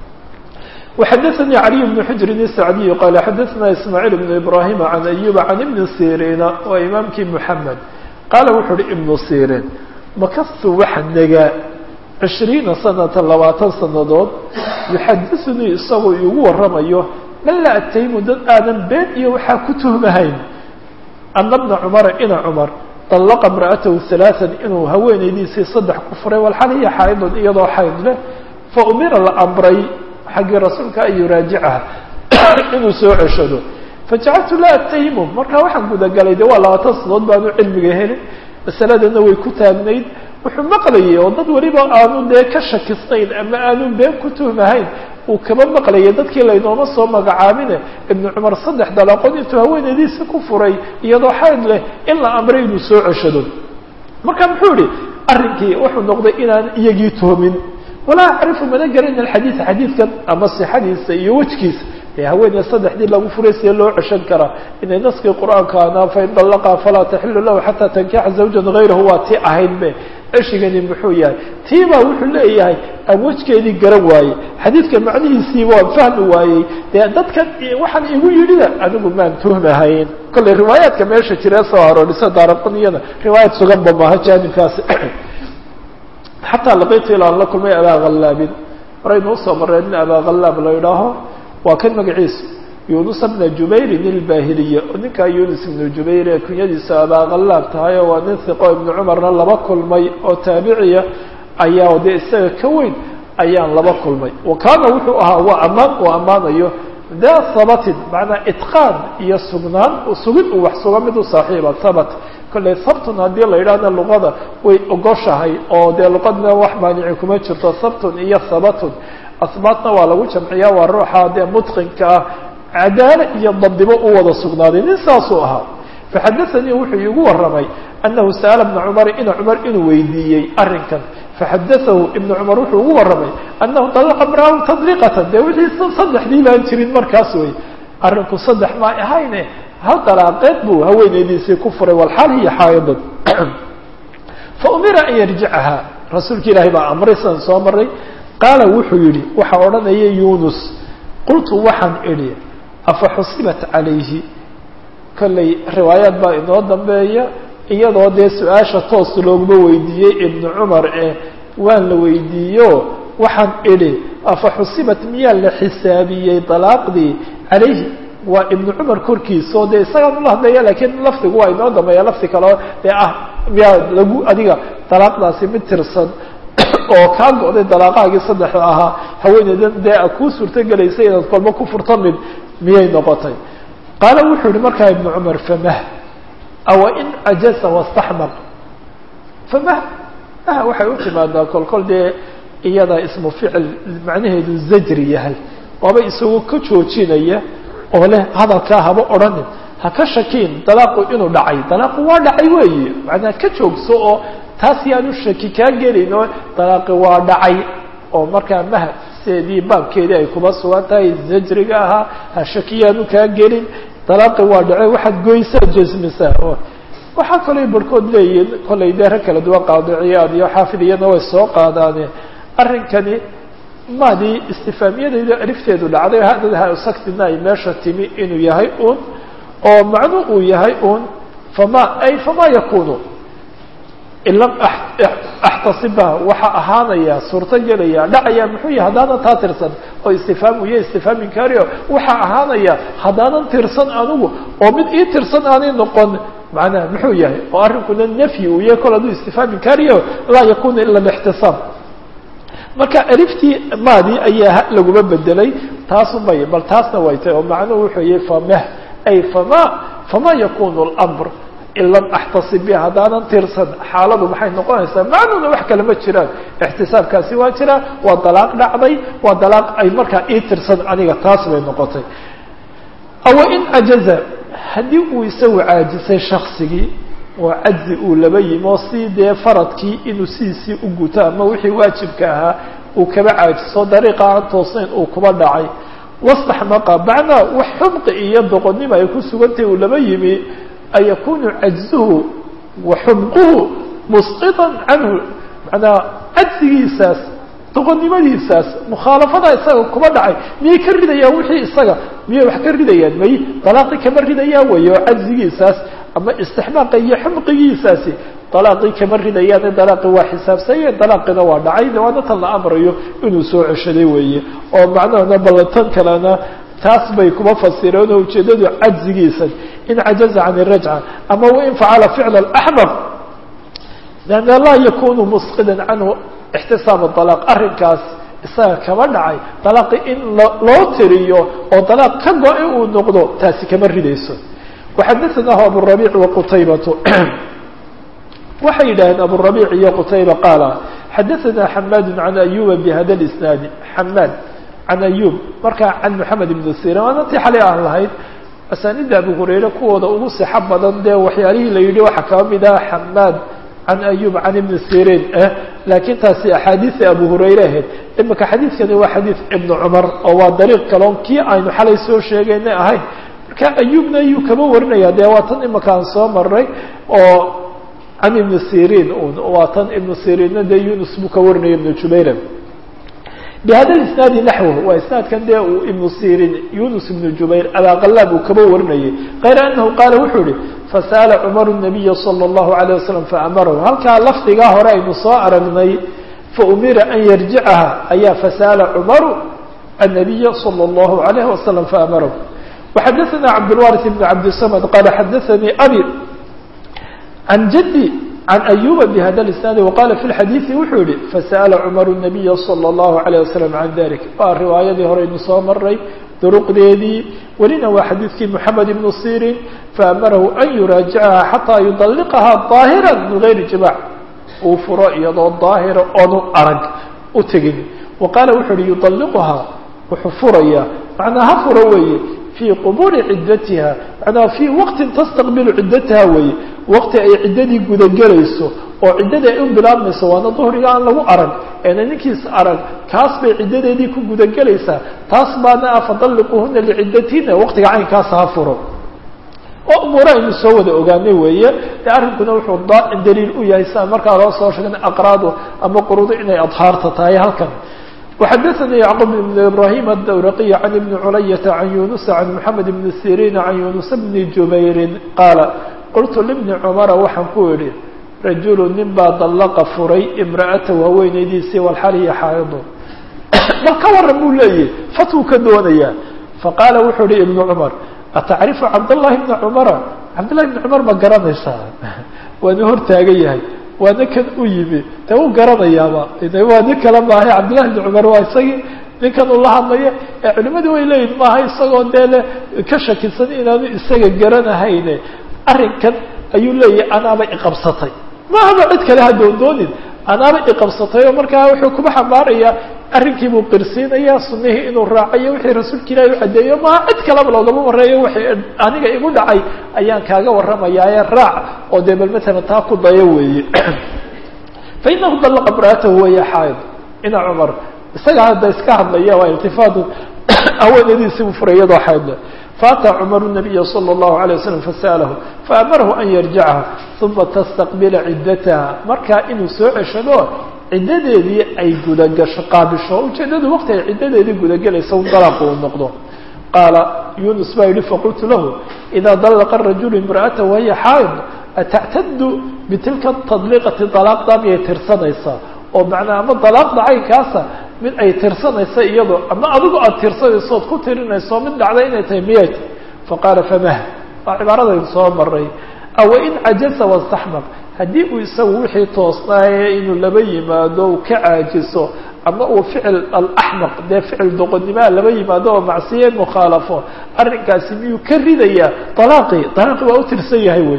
وxadaثnي عlي بن xجr السعدي qال xadaثna ismاعيل بن إبراhيم عن أyوب عن بن sيrيn waa imaamkii محamed qaala wuxu uhi iبن sيrيn makastu waxa negaa 20 سنة 20 sanadood يxadiثnii isagoo igu waramayo man la ataymu dad aadan been iyo waxaa ku tuhmahayn أna بنa cمر ina cمر طلqa امرأaته ثaلاثا inuu haweenaydiisii 3 ku furay walxal hiya xaydun iyadoo xayd leh faumira la amray xaggii rasuulka an yuraajicaha inuu soo ceshado fajacaltu laa atahimhu markaa waxaan gudagalay de waa 20 sanadood baanu cilmiga helin masaladana way ku taagnayd wuxuu maqlayay oo dad weliba aanu dee ka shakisnayn ama aanu been ku tuhmahayn uu kaba maqlayay dadkii laynooma soo magacaabine ibnu cumar 3 dalaaqood intuu haweenaydiisa ku furay iyadoo xayd leh in la amray inuu soo ceshado marka muxuu yihi arrinkii wuxuu noqday inaan iyagii tuhmin walaa acrifu mana garan alxadiid xadiidkan ama sixadiisa iyo wejkiisa ee haweeney 3dii lagu furay see loo ceshan karaa inay naskii qur-aankaana fain dalaqaa falaa taxilu lahu xataa tankixa zawjan hayrahu waa tii ahayd be ceshigani muxuu yahay tiibaa wuxuu leeyahay aan wejkeedii garan waayey xadiidka macnihiisii waan fahmi waayey dee dadkan waxaan igu yidhida anigu maan tuhmahayn kollay riwaayaadka meesha jiree soo aroorisa daaraqaniyana riwaayad suganba maaha jaanibkaasi xataa laqitu ilaa an la kulmay abaa hallaabin horaynu usoo mareen in abaa hallaab la idhaaho waa kan magaciisu yunus bna jubayrin ilbaahiliya oo ninkaa yunus ibnu jubayr ee kunyadiisa abaa hallaab tahay oo waa nin hiqo ibnu cumarna laba kulmay oo taabiciya ayaa dee isaga ka weyn ayaan laba kulmay wa kaana wuxuu ahaa waa ammaan uu ammaanayo daa sabatin macnaa itqaan iyo sugnaan sugid uu wax suga mid u saaxiiba sabat kolley sabtun haddii la yidhaahna luqada way ogoshahay oo dee luqadna wax maanici kuma jirto sabtun iyo sabatun asbaatna waa lagu jamciyaa waa ruuxa dee mutqinka ah cadaala iyo dabdibo u wada sugnaaday nin saasuu ahaa faxadaثanii wuxuu iigu waramay anahu sa'ala ibna cumar ina cumar inuu weydiiyey arrinkan faxadaahu ibna cumar wuxuu ugu waramay anahu dalaqa imra'ahu tadliqatan dee wixii 3dii baan jirin markaas wey arrinku 3 ma ahayne hal dalaaqeed buu haweenaydiisii ku furay walxaal hiya xaayidun faumira an yarjicaha rasuulka ilaahay baa amray sidaan soo maray qaala wuxuu yihi waxaa odhanaya yunus qultu waxaan idhi afa xusibat calayhi kollay riwaayaad baa inoo dambeeya iyadoo dee su-aasha toos looguma weydiiyey ibnu cumar waan la weydiiyo waxaan idhi afa xusibat miyaa la xisaabiyey dalaaqdii calayhi waa ibnu cumar korkiisa oo dee isagaan ula hadlaya lakiin lafdigu waa inoo dambeeya lafdi kaleo dee ah miyaa lagu adiga dalaaqdaasi mid tirsan oo kaa go-day dalaaqaagii 3 ahaa haweeneydan dee a kuu suurtogelaysa inaad kolba ku furto mid miyay noqotay qaala wuxuu yihi markaa ibnu cumar famah awa in cajaza wastaxmaq famah waxay u timaadaa kolkol dee iyada ismu ficil macnaheedu zajri yahay waaba isagoo ka joojinaya oo leh hadalkaa haba odhanin ha ka shakiin dalaaqu inuu dhacay dalaaqu waa dhacay weeye macnaa ka joogso oo taas yaanu shaki kaa gelin oo dalaaqi waa dhacay oo markaa mahad seedii baabkeedii ay kuma sugan tahay zajriga ahaa ha shakiyaanu kaa gelin dalaaqi waa dhacay waxaad goysaa jesmisaa oo waxaa kaloo barhkood leeyihin kollay deero kala duwan qaadiciyaad iyo xaafid iyana way soo qaadaane arrinkani maadii istifaamiyadayda alifteedu dhacday hadadaha saktina ay meesha timi inuu yahay un oo macnu uu yahay un fama yakunu in lam axtasibha waxa ahaanaya suurto gelaya dhacaya muxuu yahay haddaanan taa tirsan oo istifhaam iyo istifhaam inkaari waxa ahaanaya haddaanan tirsan anigu oo mid ii tirsan aanay noqon macnaha muxuu yahay oo arrinkuna nafyi uu yahay kol hadduu istifhaam inkaariyo laa yakunu ila lixtisaab marka aliftii maadii ayaa laguma bedelay taasumay bal taasna way tahay oo macnuhu wuxuu yahay famah ay fama yakunu اlamr in lam axtasib biha haddaanan tirsan xaaladu maxay noqonaysaa macnuhuna wax kale ma jiraan ixtisaabkaasi waa jira waa dalaaq dhacday waa dalaaq ay markaa ii tirsan aniga taas bay noqotay aw in cajaza haddii uu isagu caajisay shaksigii oo cajzi uu laba yimi oo si dee faradkii inuu sidiisii u guto ama wixii waajibka ahaa uu kaba caajiso dariiqa aan toosnayn uu kuba dhacay wastaxmaqa macnaa wax xumqi iyo doqonnimo ay ku sugantahay uu laba yimi an yakunu cajzuhu wa xumquhu musqiطan canhu manaa cajzigiisaas doqonnimadiisaas mukhaalafada isaga kuba dhacay miyay ka ridayaan wixii isaga miyay wax ka ridayaan may dalaaqii kama ridayaan weeye oo cajzigiisaas ama istixmaaqa iyo xumqigiisaasi dalaaqii kama ridayaane dalaaqii waa xisaabsanye dalaaqina waa dhacay de waana tan la amrayo inuu soo ceshaday weeye oo macnahana ballantan kalena taas bay kuma fasireen oo ujeedadu cajzigiisa in cajaza can irajca ama wain facala ficla axmaq lana laa yakunu musqidan canhu ixtisaab dalaaq arrinkaas isaga kama dhacay dalaaqi in loo tiriyo oo dalaaq ka go-i uu noqdo taasi kama ridayso waxadaثanahu aburabiic waqutaybatu waxay yidhaaheen aburabiic iyo qutayba qaala xadaثana xamaad can ayuba bihada اisnaadi xamaad can ayub markaa can moxamed ibn sirin waana tii xalay aan lahayd asaanida abu hurayre kuwooda ugu sixo badan dee waxyaalihii la yidhi waxaa kaba mid ah xamaad can ayub can ibni sirin laakiin taasi axaadiia abu hurayre ahayd imika xadiidkani waa xadiid ibnu cumar oo waa dariiq kaloon kii aynu xalay soo sheegayna ahayn marka ayubna ayuu kaba warinaya dee waa tan imika aan soo maray oo can ibni sirin waa tan ibnu sirinna dee yunus buu ka warinaya ibnu jubayr bhada isnaadi naxw waa isnaadkan dee uu ibnu sirin yunus ibnu jubayr abaqalaab uu kaba warinayay kayra anahu qaala wuxuu yihi fasa'ala cumaru nabiya salى اllahu alayه wasalam faamarahu halkaa lafdigaa hore aynu soo aragnay faumira an yarjicaha ayaa fasa'ala cumaru الnabiya salى اllahu alayh wasalam faamarahu waxadaثana cabdاlwaris ibn cabdisamad qaala xadaثanii abi can jaddi can ayuba bihada isnaadi waqala fi lxadiidi wuxuu yihi fasa'ala cumaru nabiya salى اllahu alayه wasalam can dalik waa riwaayadii horeynu soo maray duruqdeedii welina waa xadiidkii moxamed ibnu sirin faamarahu an yuraajicaha xataa yudalliqaha daahira min gayri jimac uu furo iyadoo daahira oonu arag u tegin wa qaala wuxuu yihi yudalliquhaa wuxuu furaya macnaa ha furo weeye fii qubuli ciddatiha macnaa fii waqtin tastaqbilu ciddataha weeye waqti ay ciddadii gudagelayso oo ciddadii ay u bilaabmayso waana duhriga aan lagu arag eena ninkiis arag kaas bay ciddadeedii ku gudagelaysaa taas baana ah fadalliquuhuna liciddatiina waqtiga caynkaasa ha furo oo umuura aynu soo wada ogaanay weeye dee arrinkuna wuxuu daliil u yahay siaan markaa loo soo sheegay aqraadu ama qurudu inay adhaarta tahay halkan وxadaثnي yعqوب بن إbrahيم الdwraqي عن بن culayaةa عan yuنuس عan محamed بن sirin عan yuنuس بن jubayri qaala qultu لبni cmara waxaan ku idhi rajulu nin baa dallaqa furay imra'atahu haweenaydiisii walxaliya xaaido bal ka waran buu leeyahy fatwuu ka doonayaa faqaala wuxuu ihi ibnu cumar atacrifu cabdالlahi bna cumara cabdالlahi bn cumar ma garanaysaa waana hor taagan yahay waana kan u yimi de u garanayaaba waa nin kale maahay cabdillahi bn cumar waa isagii ninkan uu la hadlaya ee culimadu way leeyihin maaha isagoo dee le ka shakisan inaanu isaga garanahayne arrinkan ayuu leeyahay anaaba iqabsatay maahaba cid kale ha doondoonin anaaba iqabsatay oo markaa wuxuu kuba xambaarayaa arrinkii buu qirsiinayaa sunihii inuu raacayo wixii rasuulka ilaahi u cadeeyo maaha cid kaleba loogama wareeyo waxay aniga igu dhacay ayaan kaaga warramayaaye raac oo dee bal matalan taa ku dayo weeye fa inahu dallaqa imra'atahu waya xaaid ina cumar isaga hadda iska hadlaya waa iltifaadu haweenadiisii buu furay iyadoo xaydle faأtىa cmar النabiya slى الlahu عalيه waslم fasa'lahu faamarahu an yarjacha uma tastaqbila ciddataha markaa inuu soo ceshado ciddadeedii ay gudagasho qaabisho ujeedadu waqti ay ciddadeedii gudagelaysa un dalaaqu uu noqdo qaala yunus baa yihi faqultu lahu idaa dalaqa arajulu imra'ata wahiya xaa'id atactadu bitilka tadliiqati dalaaqdaa miyay tirsanaysaa oo macnaa ama dalaaqda caynkaasa mid ay tirsanaysa iyadoo ama adigu aada tirsanayso ood ku tirinayso mid dhacda inay tahay miyay tahy faqaala famah waa cibaaradaynu soo maray awa in cajaza wastaxmaq haddii uu isagu wixii toosnaaye inuu laba yimaado uu ka caajiso ama uu ficil alaxmaq dee ficil doqonnimaa laba yimaado oo macsiye mukhaalafo arrinkaasi miyuu ka ridayaa alaaqi waa u tirsan yahay wey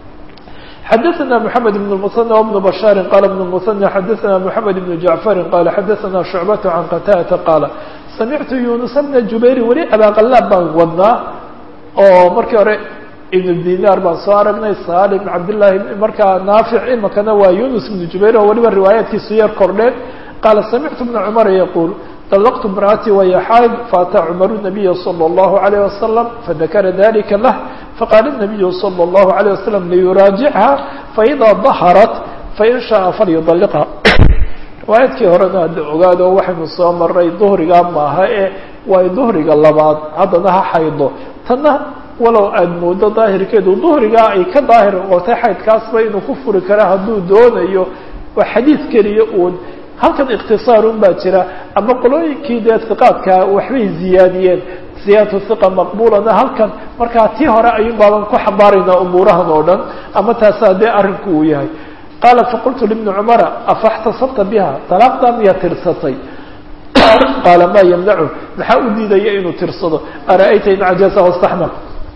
xadaثna mحamed بن المثنى وبن بشhاar qال بن المثنى xadaثna mحamed بن جaعفر qال xadaثna شhuعبة عن qتاdة qاaل samictu yuنuس بنa jubayr weli abاqلاب baan wadnaa oo markii hore iبن dinar baan soo aragnay salim cabdالlahi markaa naafic imakana waa yuنuس بن jubayr oo weliba riwaayaadkiisu yar kordheen qaala samictu بن cmر yquل طلqت امرأتي وهي xاaid faأtىa cmر النبي صلى الله عليه وسلم fذakra ذلika lah faqاl النبي صلى الله عليه وسلم liyuraaجعha faإida ظahرت fain شhaءa falyطلqha riwaayadkii horena hadda ogaado waxaynu soo maray duhriga maaha ee way duhriga labaad haddana ha xaydo tanna walow aad moodo daahirkeedu duhrigaa ay ka daahir noqotay xaydkaasba inuu ku furi kara hadduu doonayo waa xadiid keliya uun halkan ikhtisaarun baa jira ama qolooyinkii dee hiqaadkaa waxbay ziyaadiyeen ziyaadatu hiqa maqbuulana halkan markaa tii hore ayuun baaban ku xambaaraynaa umuurahan oo dhan ama taasaa dee arrinku uu yahay qaala faqultu libni cumara afaxtasabta biha talaaqdaa miyaa tirsatay qaala maa yamnacu maxaa u diidaya inuu tirsado ara'ayta in cajaza wastaxmaq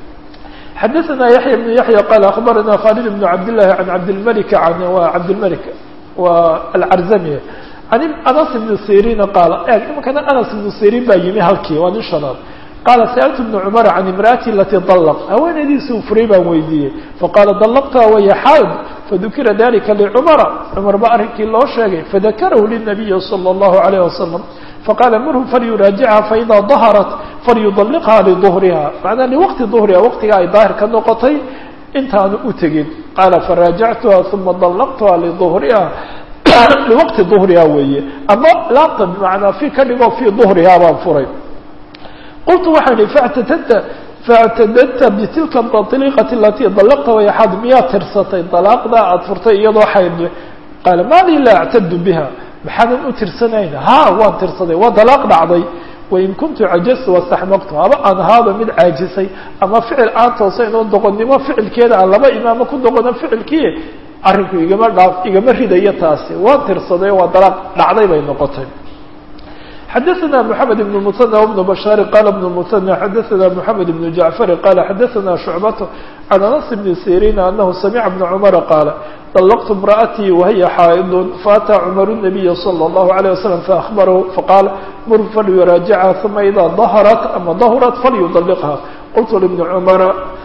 xadaثna yaحya bnu yaحya qaala akhbarana khalid bnu cabdillahi can cabdilmalik cabdilmalik waa alcarzami can anas ibni siriina qaala imankana anas ibnu siriin baa yimi halkii waa nin shanaad qaala sa'altu ibna cumara can imra'ati alati dalaq haweenaydiisuu furay baan weydiiyey faqaala dalaqtaha waya xaa'id fadukira dalika licumara cumar ba arrinkii loo sheegay fadakarahu linabiyi salى اllahu عalayh wasalam faqaala murhu falyuraajicha faida daharat falyudaliqha liduhriha macnaa liwaqti duhriha waqtiga ay daahir ka noqotay intaanu u tegin qaala faraajactuha uma dalaqtuha liduhriha liwaqti duhriha weeye ama laabta bimacnaa fi ka dhigo fii duhriha baan furay qultu waxaan ihi factadadta bitilka daliiqati alatii dalaqta waya xaad miyaa tirsatay dalaaqda aada furtay iyadoo xayd qaala maa lii laa actadu biha maxaadan u tirsanayna ha waan tirsaday waa dalaaq dhacday wain kuntu cajaztu wastaxmaqtu haba aan ahaaba mid caajisay ama ficil aan toosayn oo doqonnimo ficilkeeda aan laba imaamo ku doqono ficilkii arrinku igama ridayo taasi waan tirsaday waa dalaaq dhacday bay noqotay xadaثna mحamed بن المثنى وبن بشhاar qala بن المثنى xadaثna mحamed بن جaعفر qala xadaثna شhuعبة عن أنس بن سيrين أنه سمع بن cمر qاaلa طلqت امرأتي وهي xاaئd فأtىa cمر النبي صلى الله عليه وسلم فأخبره faqاaل mr فlyuraaجعha ثuma إida ظahرت ama ظahرت فlyطلقha qلت لبن cمر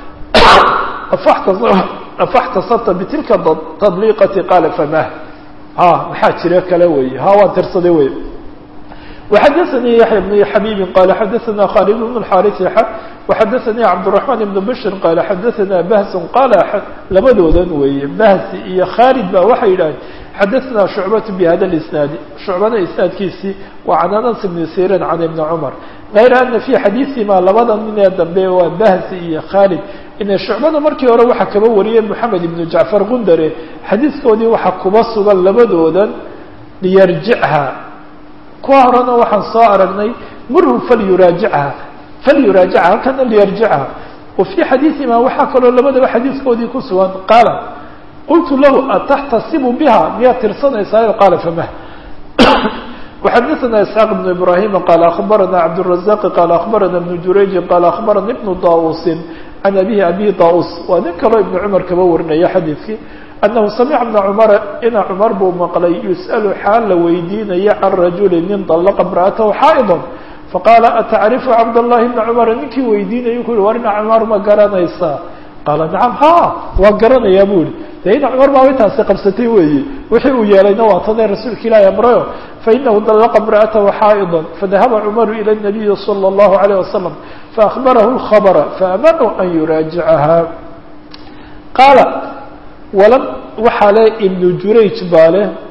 أفاxtasبta بtilka تطليqةi qاala فmh maxaa jira kale wey waan tirsaday wey وxadaثnي yaحyى بن xabيب qال xadaثna khالد بن الxاrث وxadaثnي cabدالرحمن بن bشhr qال xadaثna بhs qal labadoodan weeye bhsi iyo khالد ba waxay yidhaaheen xadaثna شhuعبة بhada الاسناad شhuعbada isnaadkiisii waa can أنس بن sيrين can iبن cمر غayra أna في xadiiثima labada nin ee dambe waa bhsi iyo khالد ina شhuعbada markii hore waxaa kaba wariyey محamed بن جaعفر gundare xadiiskoodii waxaa kuba sugan labadoodan liyarjicha kuwa horena waxaan soo aragnay murhu falyuraajicha halkana liyarjicha wa fii xadiiثima waxaa kaloo labadaba xadiiskoodii ku sugan qaala qultu lahu ataxtasibu biha miyaad tirsanaysaa qaala famah وxadaثna isxaaq بن ibrahima qaala akhbarana cabdالرaزaq qaala akhbarana بن jurayji qaala akhbarana ibn daausin can abihi abi daus waa nin kaloo ibn cumar kaba warinaya xadiidkii أنه سمع بن cمر ina cمar buu maqlay يسأل xaal la weydiinaya can rajuli nin طلqa امرأته xاaئضا faqاala atacriفu cabdاللahi بن cمر ninkii weydiinaya ku war ina cمar ma garanaysaa qaala نacam ha waa garanayaa bu ihi de ina cمar baa intaasi qabsatay weeye wixii uu yeelayna waa tane rasuulka ilahi amrayo faإnahu طلqa امرأته xاaئضا fadahaba cمر ilى النaبiyi صلى الله عليه وسلم faأخبarahu الخبر faأmنu an yuraaجicaha qaala walam waxaa le ibnu jurayj baa leh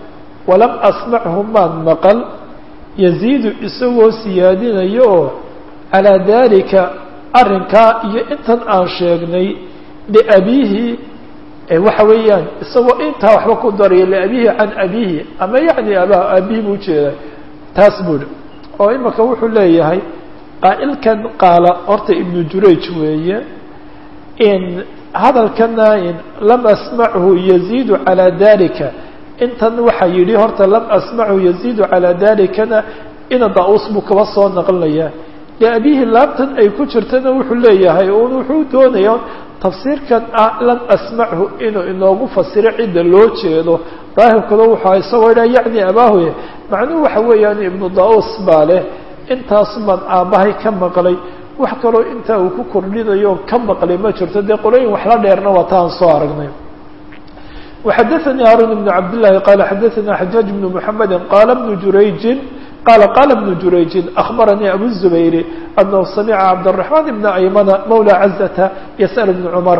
walam asmachu maan maqal yaziidu isagoo siyaadinayo oo calaa dalika arrinkaa iyo intan aan sheegnay liabiihi waxa weeyaan isagoo intaa waxba ku daraya liabiihi can abiihi ama yacni abihi buu ujeeda taas buuri oo imaka wuxuu leeyahay qaa'ilkan qaala horta ibnu jurayj weeye in hadalkana lam asmachu yaziidu calaa dalika intan waxaa yidhi horta lam asmachu yaziidu calaa dalikana ina da-uus buu kaba soo naqlinayaa liabiihi laabtan ay ku jirtana wuxuu leeyahay un wuxuu doonaya tafsiirkan ah lam asmachu inuu inoogu fasiro cidda loo jeedo daahirkooda wuxuu isagoo idhaa yacni abaahoye macnuhu waxa weeyaan ibnu da-uus baa leh intaas baan aabbahay ka maqlay wax kaloo intaa uu ku kordhinayo ka maqlay ma jirto dee qolooyin wax la dheerna waa taan soo aragnay وxdثnي هاrون بن عبد اللhi qال xdثnا حجاج بن محمد qال بن jurayجi qال بن jurayجi أخبرني أبو الزبير أنه سمع عبدالرحمن بن أيمن مولى عزة يسأل بن cمر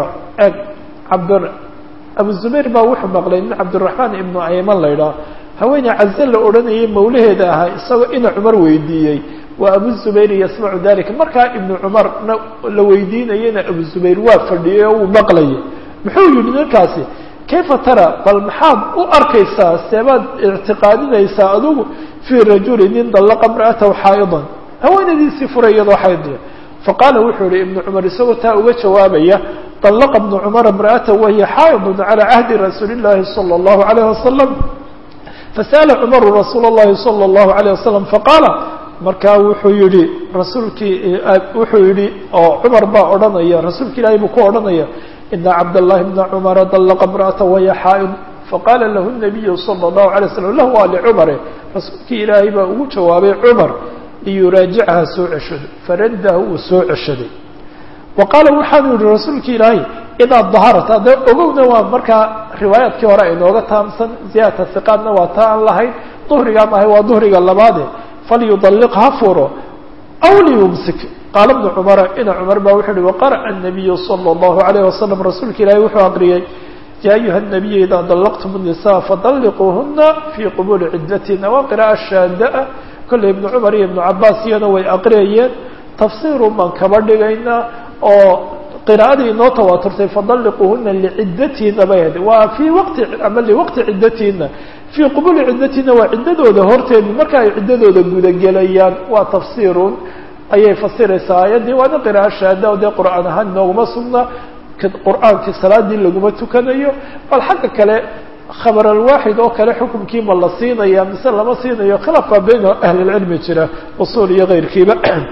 أبو الزبير baa wuxuu mqlay nin cabدالرحمن بن أيمن la ydhaah haweeney caze la odhanayay mawlaheeda ahaa isagoo ina cmar weydiiyey wa أبو الزبير يسمع ذلika markaa iبن cmar la weydiinayana أبو الزبير waa fadhiyay oo uu maqlayay muxuu yihi ninkaasi kayfa tara bal maxaad u arkaysaa seebaad ictiqaadinaysaa adugu fii rajuli nin dallaqa imra'atahu xaa'idan haweenadiisii furay iyadoo xaydle faqaala wuxuu yihi ibnu cumar isagoo taa uga jawaabaya dallaqa ibnu cumar imra'atahu wahiya xaa'idun calaa cahdi rasuuli llahi sala allahu alayhi wasalam fasa'ala cumaru rasuula llahi sala allahu alayh wasalam faqaala markaa wuxuu yihi rasuulkii wuxuu yihi oo cumar baa odhanaya rasuulka ilaahay buu ku odhanaya ina cabdالlahi bna cumara dallaqa imra'ata waya xaa'id faqaala lahu الnabiyu salى الlahu عalay slam lahu waa licumare rasuulkii ilaahay baa ugu jawaabay cumar liyuraajicaha soo ceshado faraddahu uu soo ceshaday wa qaala waxaanu yihi rasuulki ilaahay idaa daharat hadda ogowna waa markaa riwaayaadkii hore aynooga taamsan ziyaadata hiqaadna waa taa aan lahayn duhrigaa maahay waa duhriga labaade falyudalliq ha furo aw liyumsik qaala bnu cumara ina cumar baa wuxuu uhi waqara'a الnabiyu salى الlahu عalayه wasalam rasuulka ilaahay wuxuu aqriyey ya ayuha الnabiy idaa dallaqtum الnisaa fadalliquuhuna fii qubuuli ciddatina waa qira'a shaada-a kolley ibnu cumar iyo ibnu cabaas iyana way aqriyayeen tafsiirun baan kaba dhigaynaa oo qiraa'adii inoo tawaaturtay fadalliquuhuna liciddatiina bay ahayd waa fii waqti ama liwaqti ciddatiina fii qubuuli ciddatina waa ciddadooda horteedi marka ay ciddadooda gudagelayaan waa tafsiirun ayay fasiraysaa aayaddii waana qira'a shaada o dee qur'aan ahaan inooguma sugna qur'aankii salaadii laguma tukanayo bal xagga kale khabar alwaaxid oo kale xukumkii ma la siinaya mise lama siinayo khilaafka bayna ahli lcilmi jira usuul iyo keyrkiiba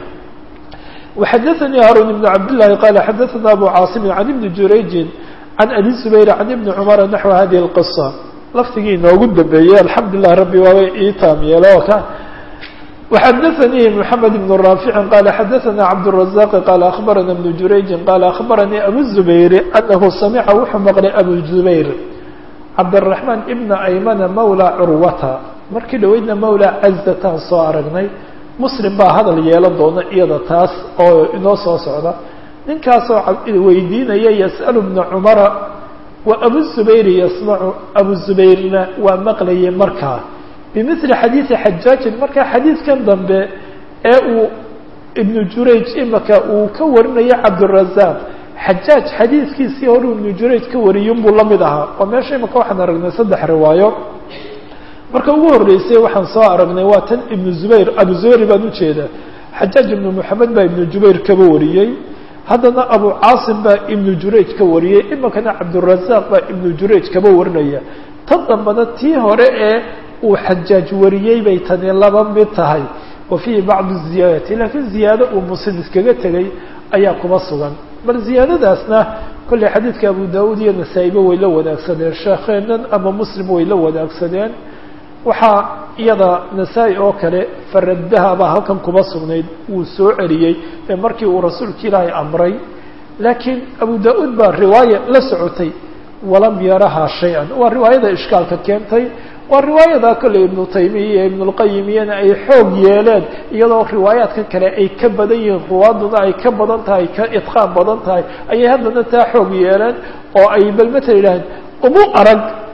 وxadaثnي هاrون بن cabd اللahi qala xadaثna abu cاaصم عan iبni jurayجi عan abi زbayr عan iبni cmr naxو hadihi الqصة laftigii inoogu dambeeyey alxamdu لlah rabbi waabay ii taam yeelo ka وxadaثnي محamed بن رافع qala xadaثna cabdالرaزاq qala أخbarana بن jurayجi qala أخbaranii abu زbayr أnahu samca wuxuu maqlay abu زbayr cabdالرaحman ibna aymana mawlى curwata markii dhaweydna mawlى cazataan soo aragnay muslim baa hadal yeelan doona iyada taas oo inoo soo socda ninkaasoo weydiinaya yas'alu bna cumara wa abu zubayr yasmacu abu zubayrna waa maqlayay markaa bimithli xadiidi xajaajin markaa xadiidkan dambe ee uu ibnu jurayj imaka uu ka warinayo cabdالrazaaq xajaaj xadiidkiisii hore ibnu jurayj ka wariyun buu la mid ahaa oo meesha imaka waxaan aragnay 3 riwaayo marka ugu horeysay waxaan soo aragnay waa tan ibnu zubayr abu zubayr baan ujeedaa xajaaj ibnu moxamed baa ibnu jubayr kaba wariyey haddana abu caasim baa ibnu jurayj ka wariyey imakana cabdالrazaaq baa ibnu jurayj kaba warinaya tan dambana tii hore ee uu xajaaj wariyey bay tani laba mid tahay wa fiihi bacdu ziyaadati laakiin ziyaado uu muslim iskaga tegay ayaa kuma sugan bal ziyaadadaasna kolley xadiidka abu daauud iyo nasaa-iba way la wadaagsadeen sheekheenan ama muslim way la wadaagsadeen waxaa iyada nasaa-i oo kale faraddaha baa halkan kuma sugnayd wuu soo celiyey ee markii uu rasuulka ilaahay amray laakiin abu da-uud baa riwaaya la socotay walam yarahaa shay-an waa riwaayada ishkaalka keentay waa riwaayada kolley ibnu taymiya iyo ibnulqayim iyana ay xoog yeeleen iyadoo riwaayaadka kale ay ka badan yihiin ruwaaduna ay ka badan tahay ka idqaan badan tahay ayay haddana taa xoog yeeleen oo ay bal mata yidhaaheen umu arag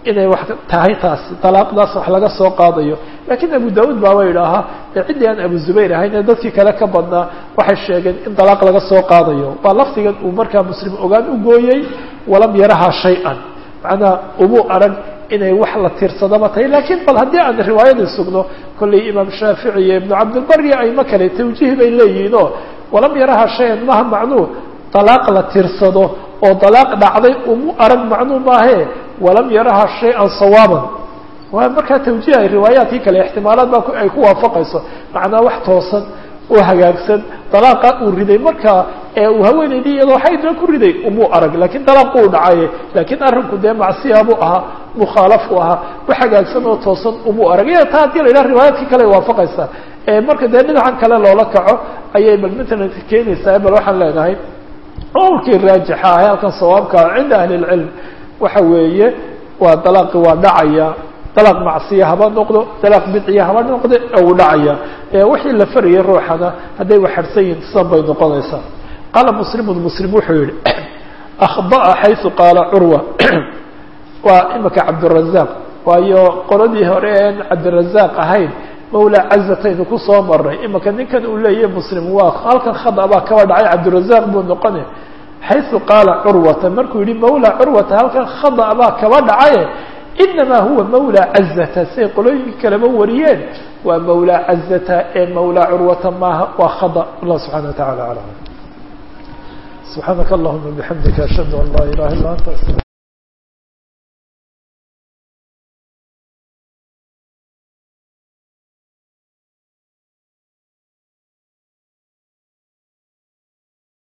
inay wax tahay taasi talaaqdaas wax laga soo qaadayo laakiin abu daud baaba idhaahaa ciddii aan abu zubayr ahayn ee dadkii kale ka badnaa waxay sheegeen in talaaq laga soo qaadayo waa lafdigan uu markaa muslim ogaan u gooyey walam yarahaa shay-an macnaa umuu arag inay wax la tiirsadaba tahay laakiin bal haddii aan riwaayadii sugno kollay imaam shaafici iyo ibnu cabdilbari ayma kale tawjiih bay leeyihiinoo walam yarahaa shay-an maha macnuu talaaq la tiirsado oo talaaq dhacday umu arag macnuu maahe walam yarahaa shay-an sawaaban waa markaa tawjiihay riwaayaadkii kale ixtimaalaad baa ay ku waafaqayso macnaa wax toosan oo hagaagsan dalaaqa uu riday markaa ee uu haweenaydii iyadoo xaydna ku riday umuu arag laakiin dalaaqu uu dhacaye laakiin arrinku dee macsiya buu ahaa mukhaalaf u ahaa wax hagaagsan oo toosan umuu arag iya taa haddii la yidhaha riwaayaadkii kale ay waafaqaysaa marka dee dhinacan kale loola kaco ayay bal matalan keenaysaa bal waxaan leenahay qowlkii raajixa ah halkan sawaabka cinda ahli lcilm waxa weeye waa dalaaqi waa dhacaya dalaaq macsiya haba noqdo dalaaq bidciya haba noqdo uu dhacaya wixii la farayay ruuxana hadday waxarsan yihiin sidan bay noqonaysaa qaala muslimun muslim wuxuu yihi akhda'a xaysu qaala curwa waa imika cabdirazaaq waayo qoladii hore een cabdirazaaq ahayn mawla cazataynu ku soo maray imika ninkan uu leeyahay muslim waa halkan khada baa kaba dhacay cabdirazaaq buu noqonay xaysu qaala curwata markuu yihi mawla curwata halkan khada baa kaba dhacay إنما هو مولى عزة say qolooyinka kaleba wariyeen waa mولى عزة ee mولى curwة maaha waa khضأ الله سبحانه وتعالى أعلم سبحانك اللهم وبحمدك أشهد أن لا إله إلا أنت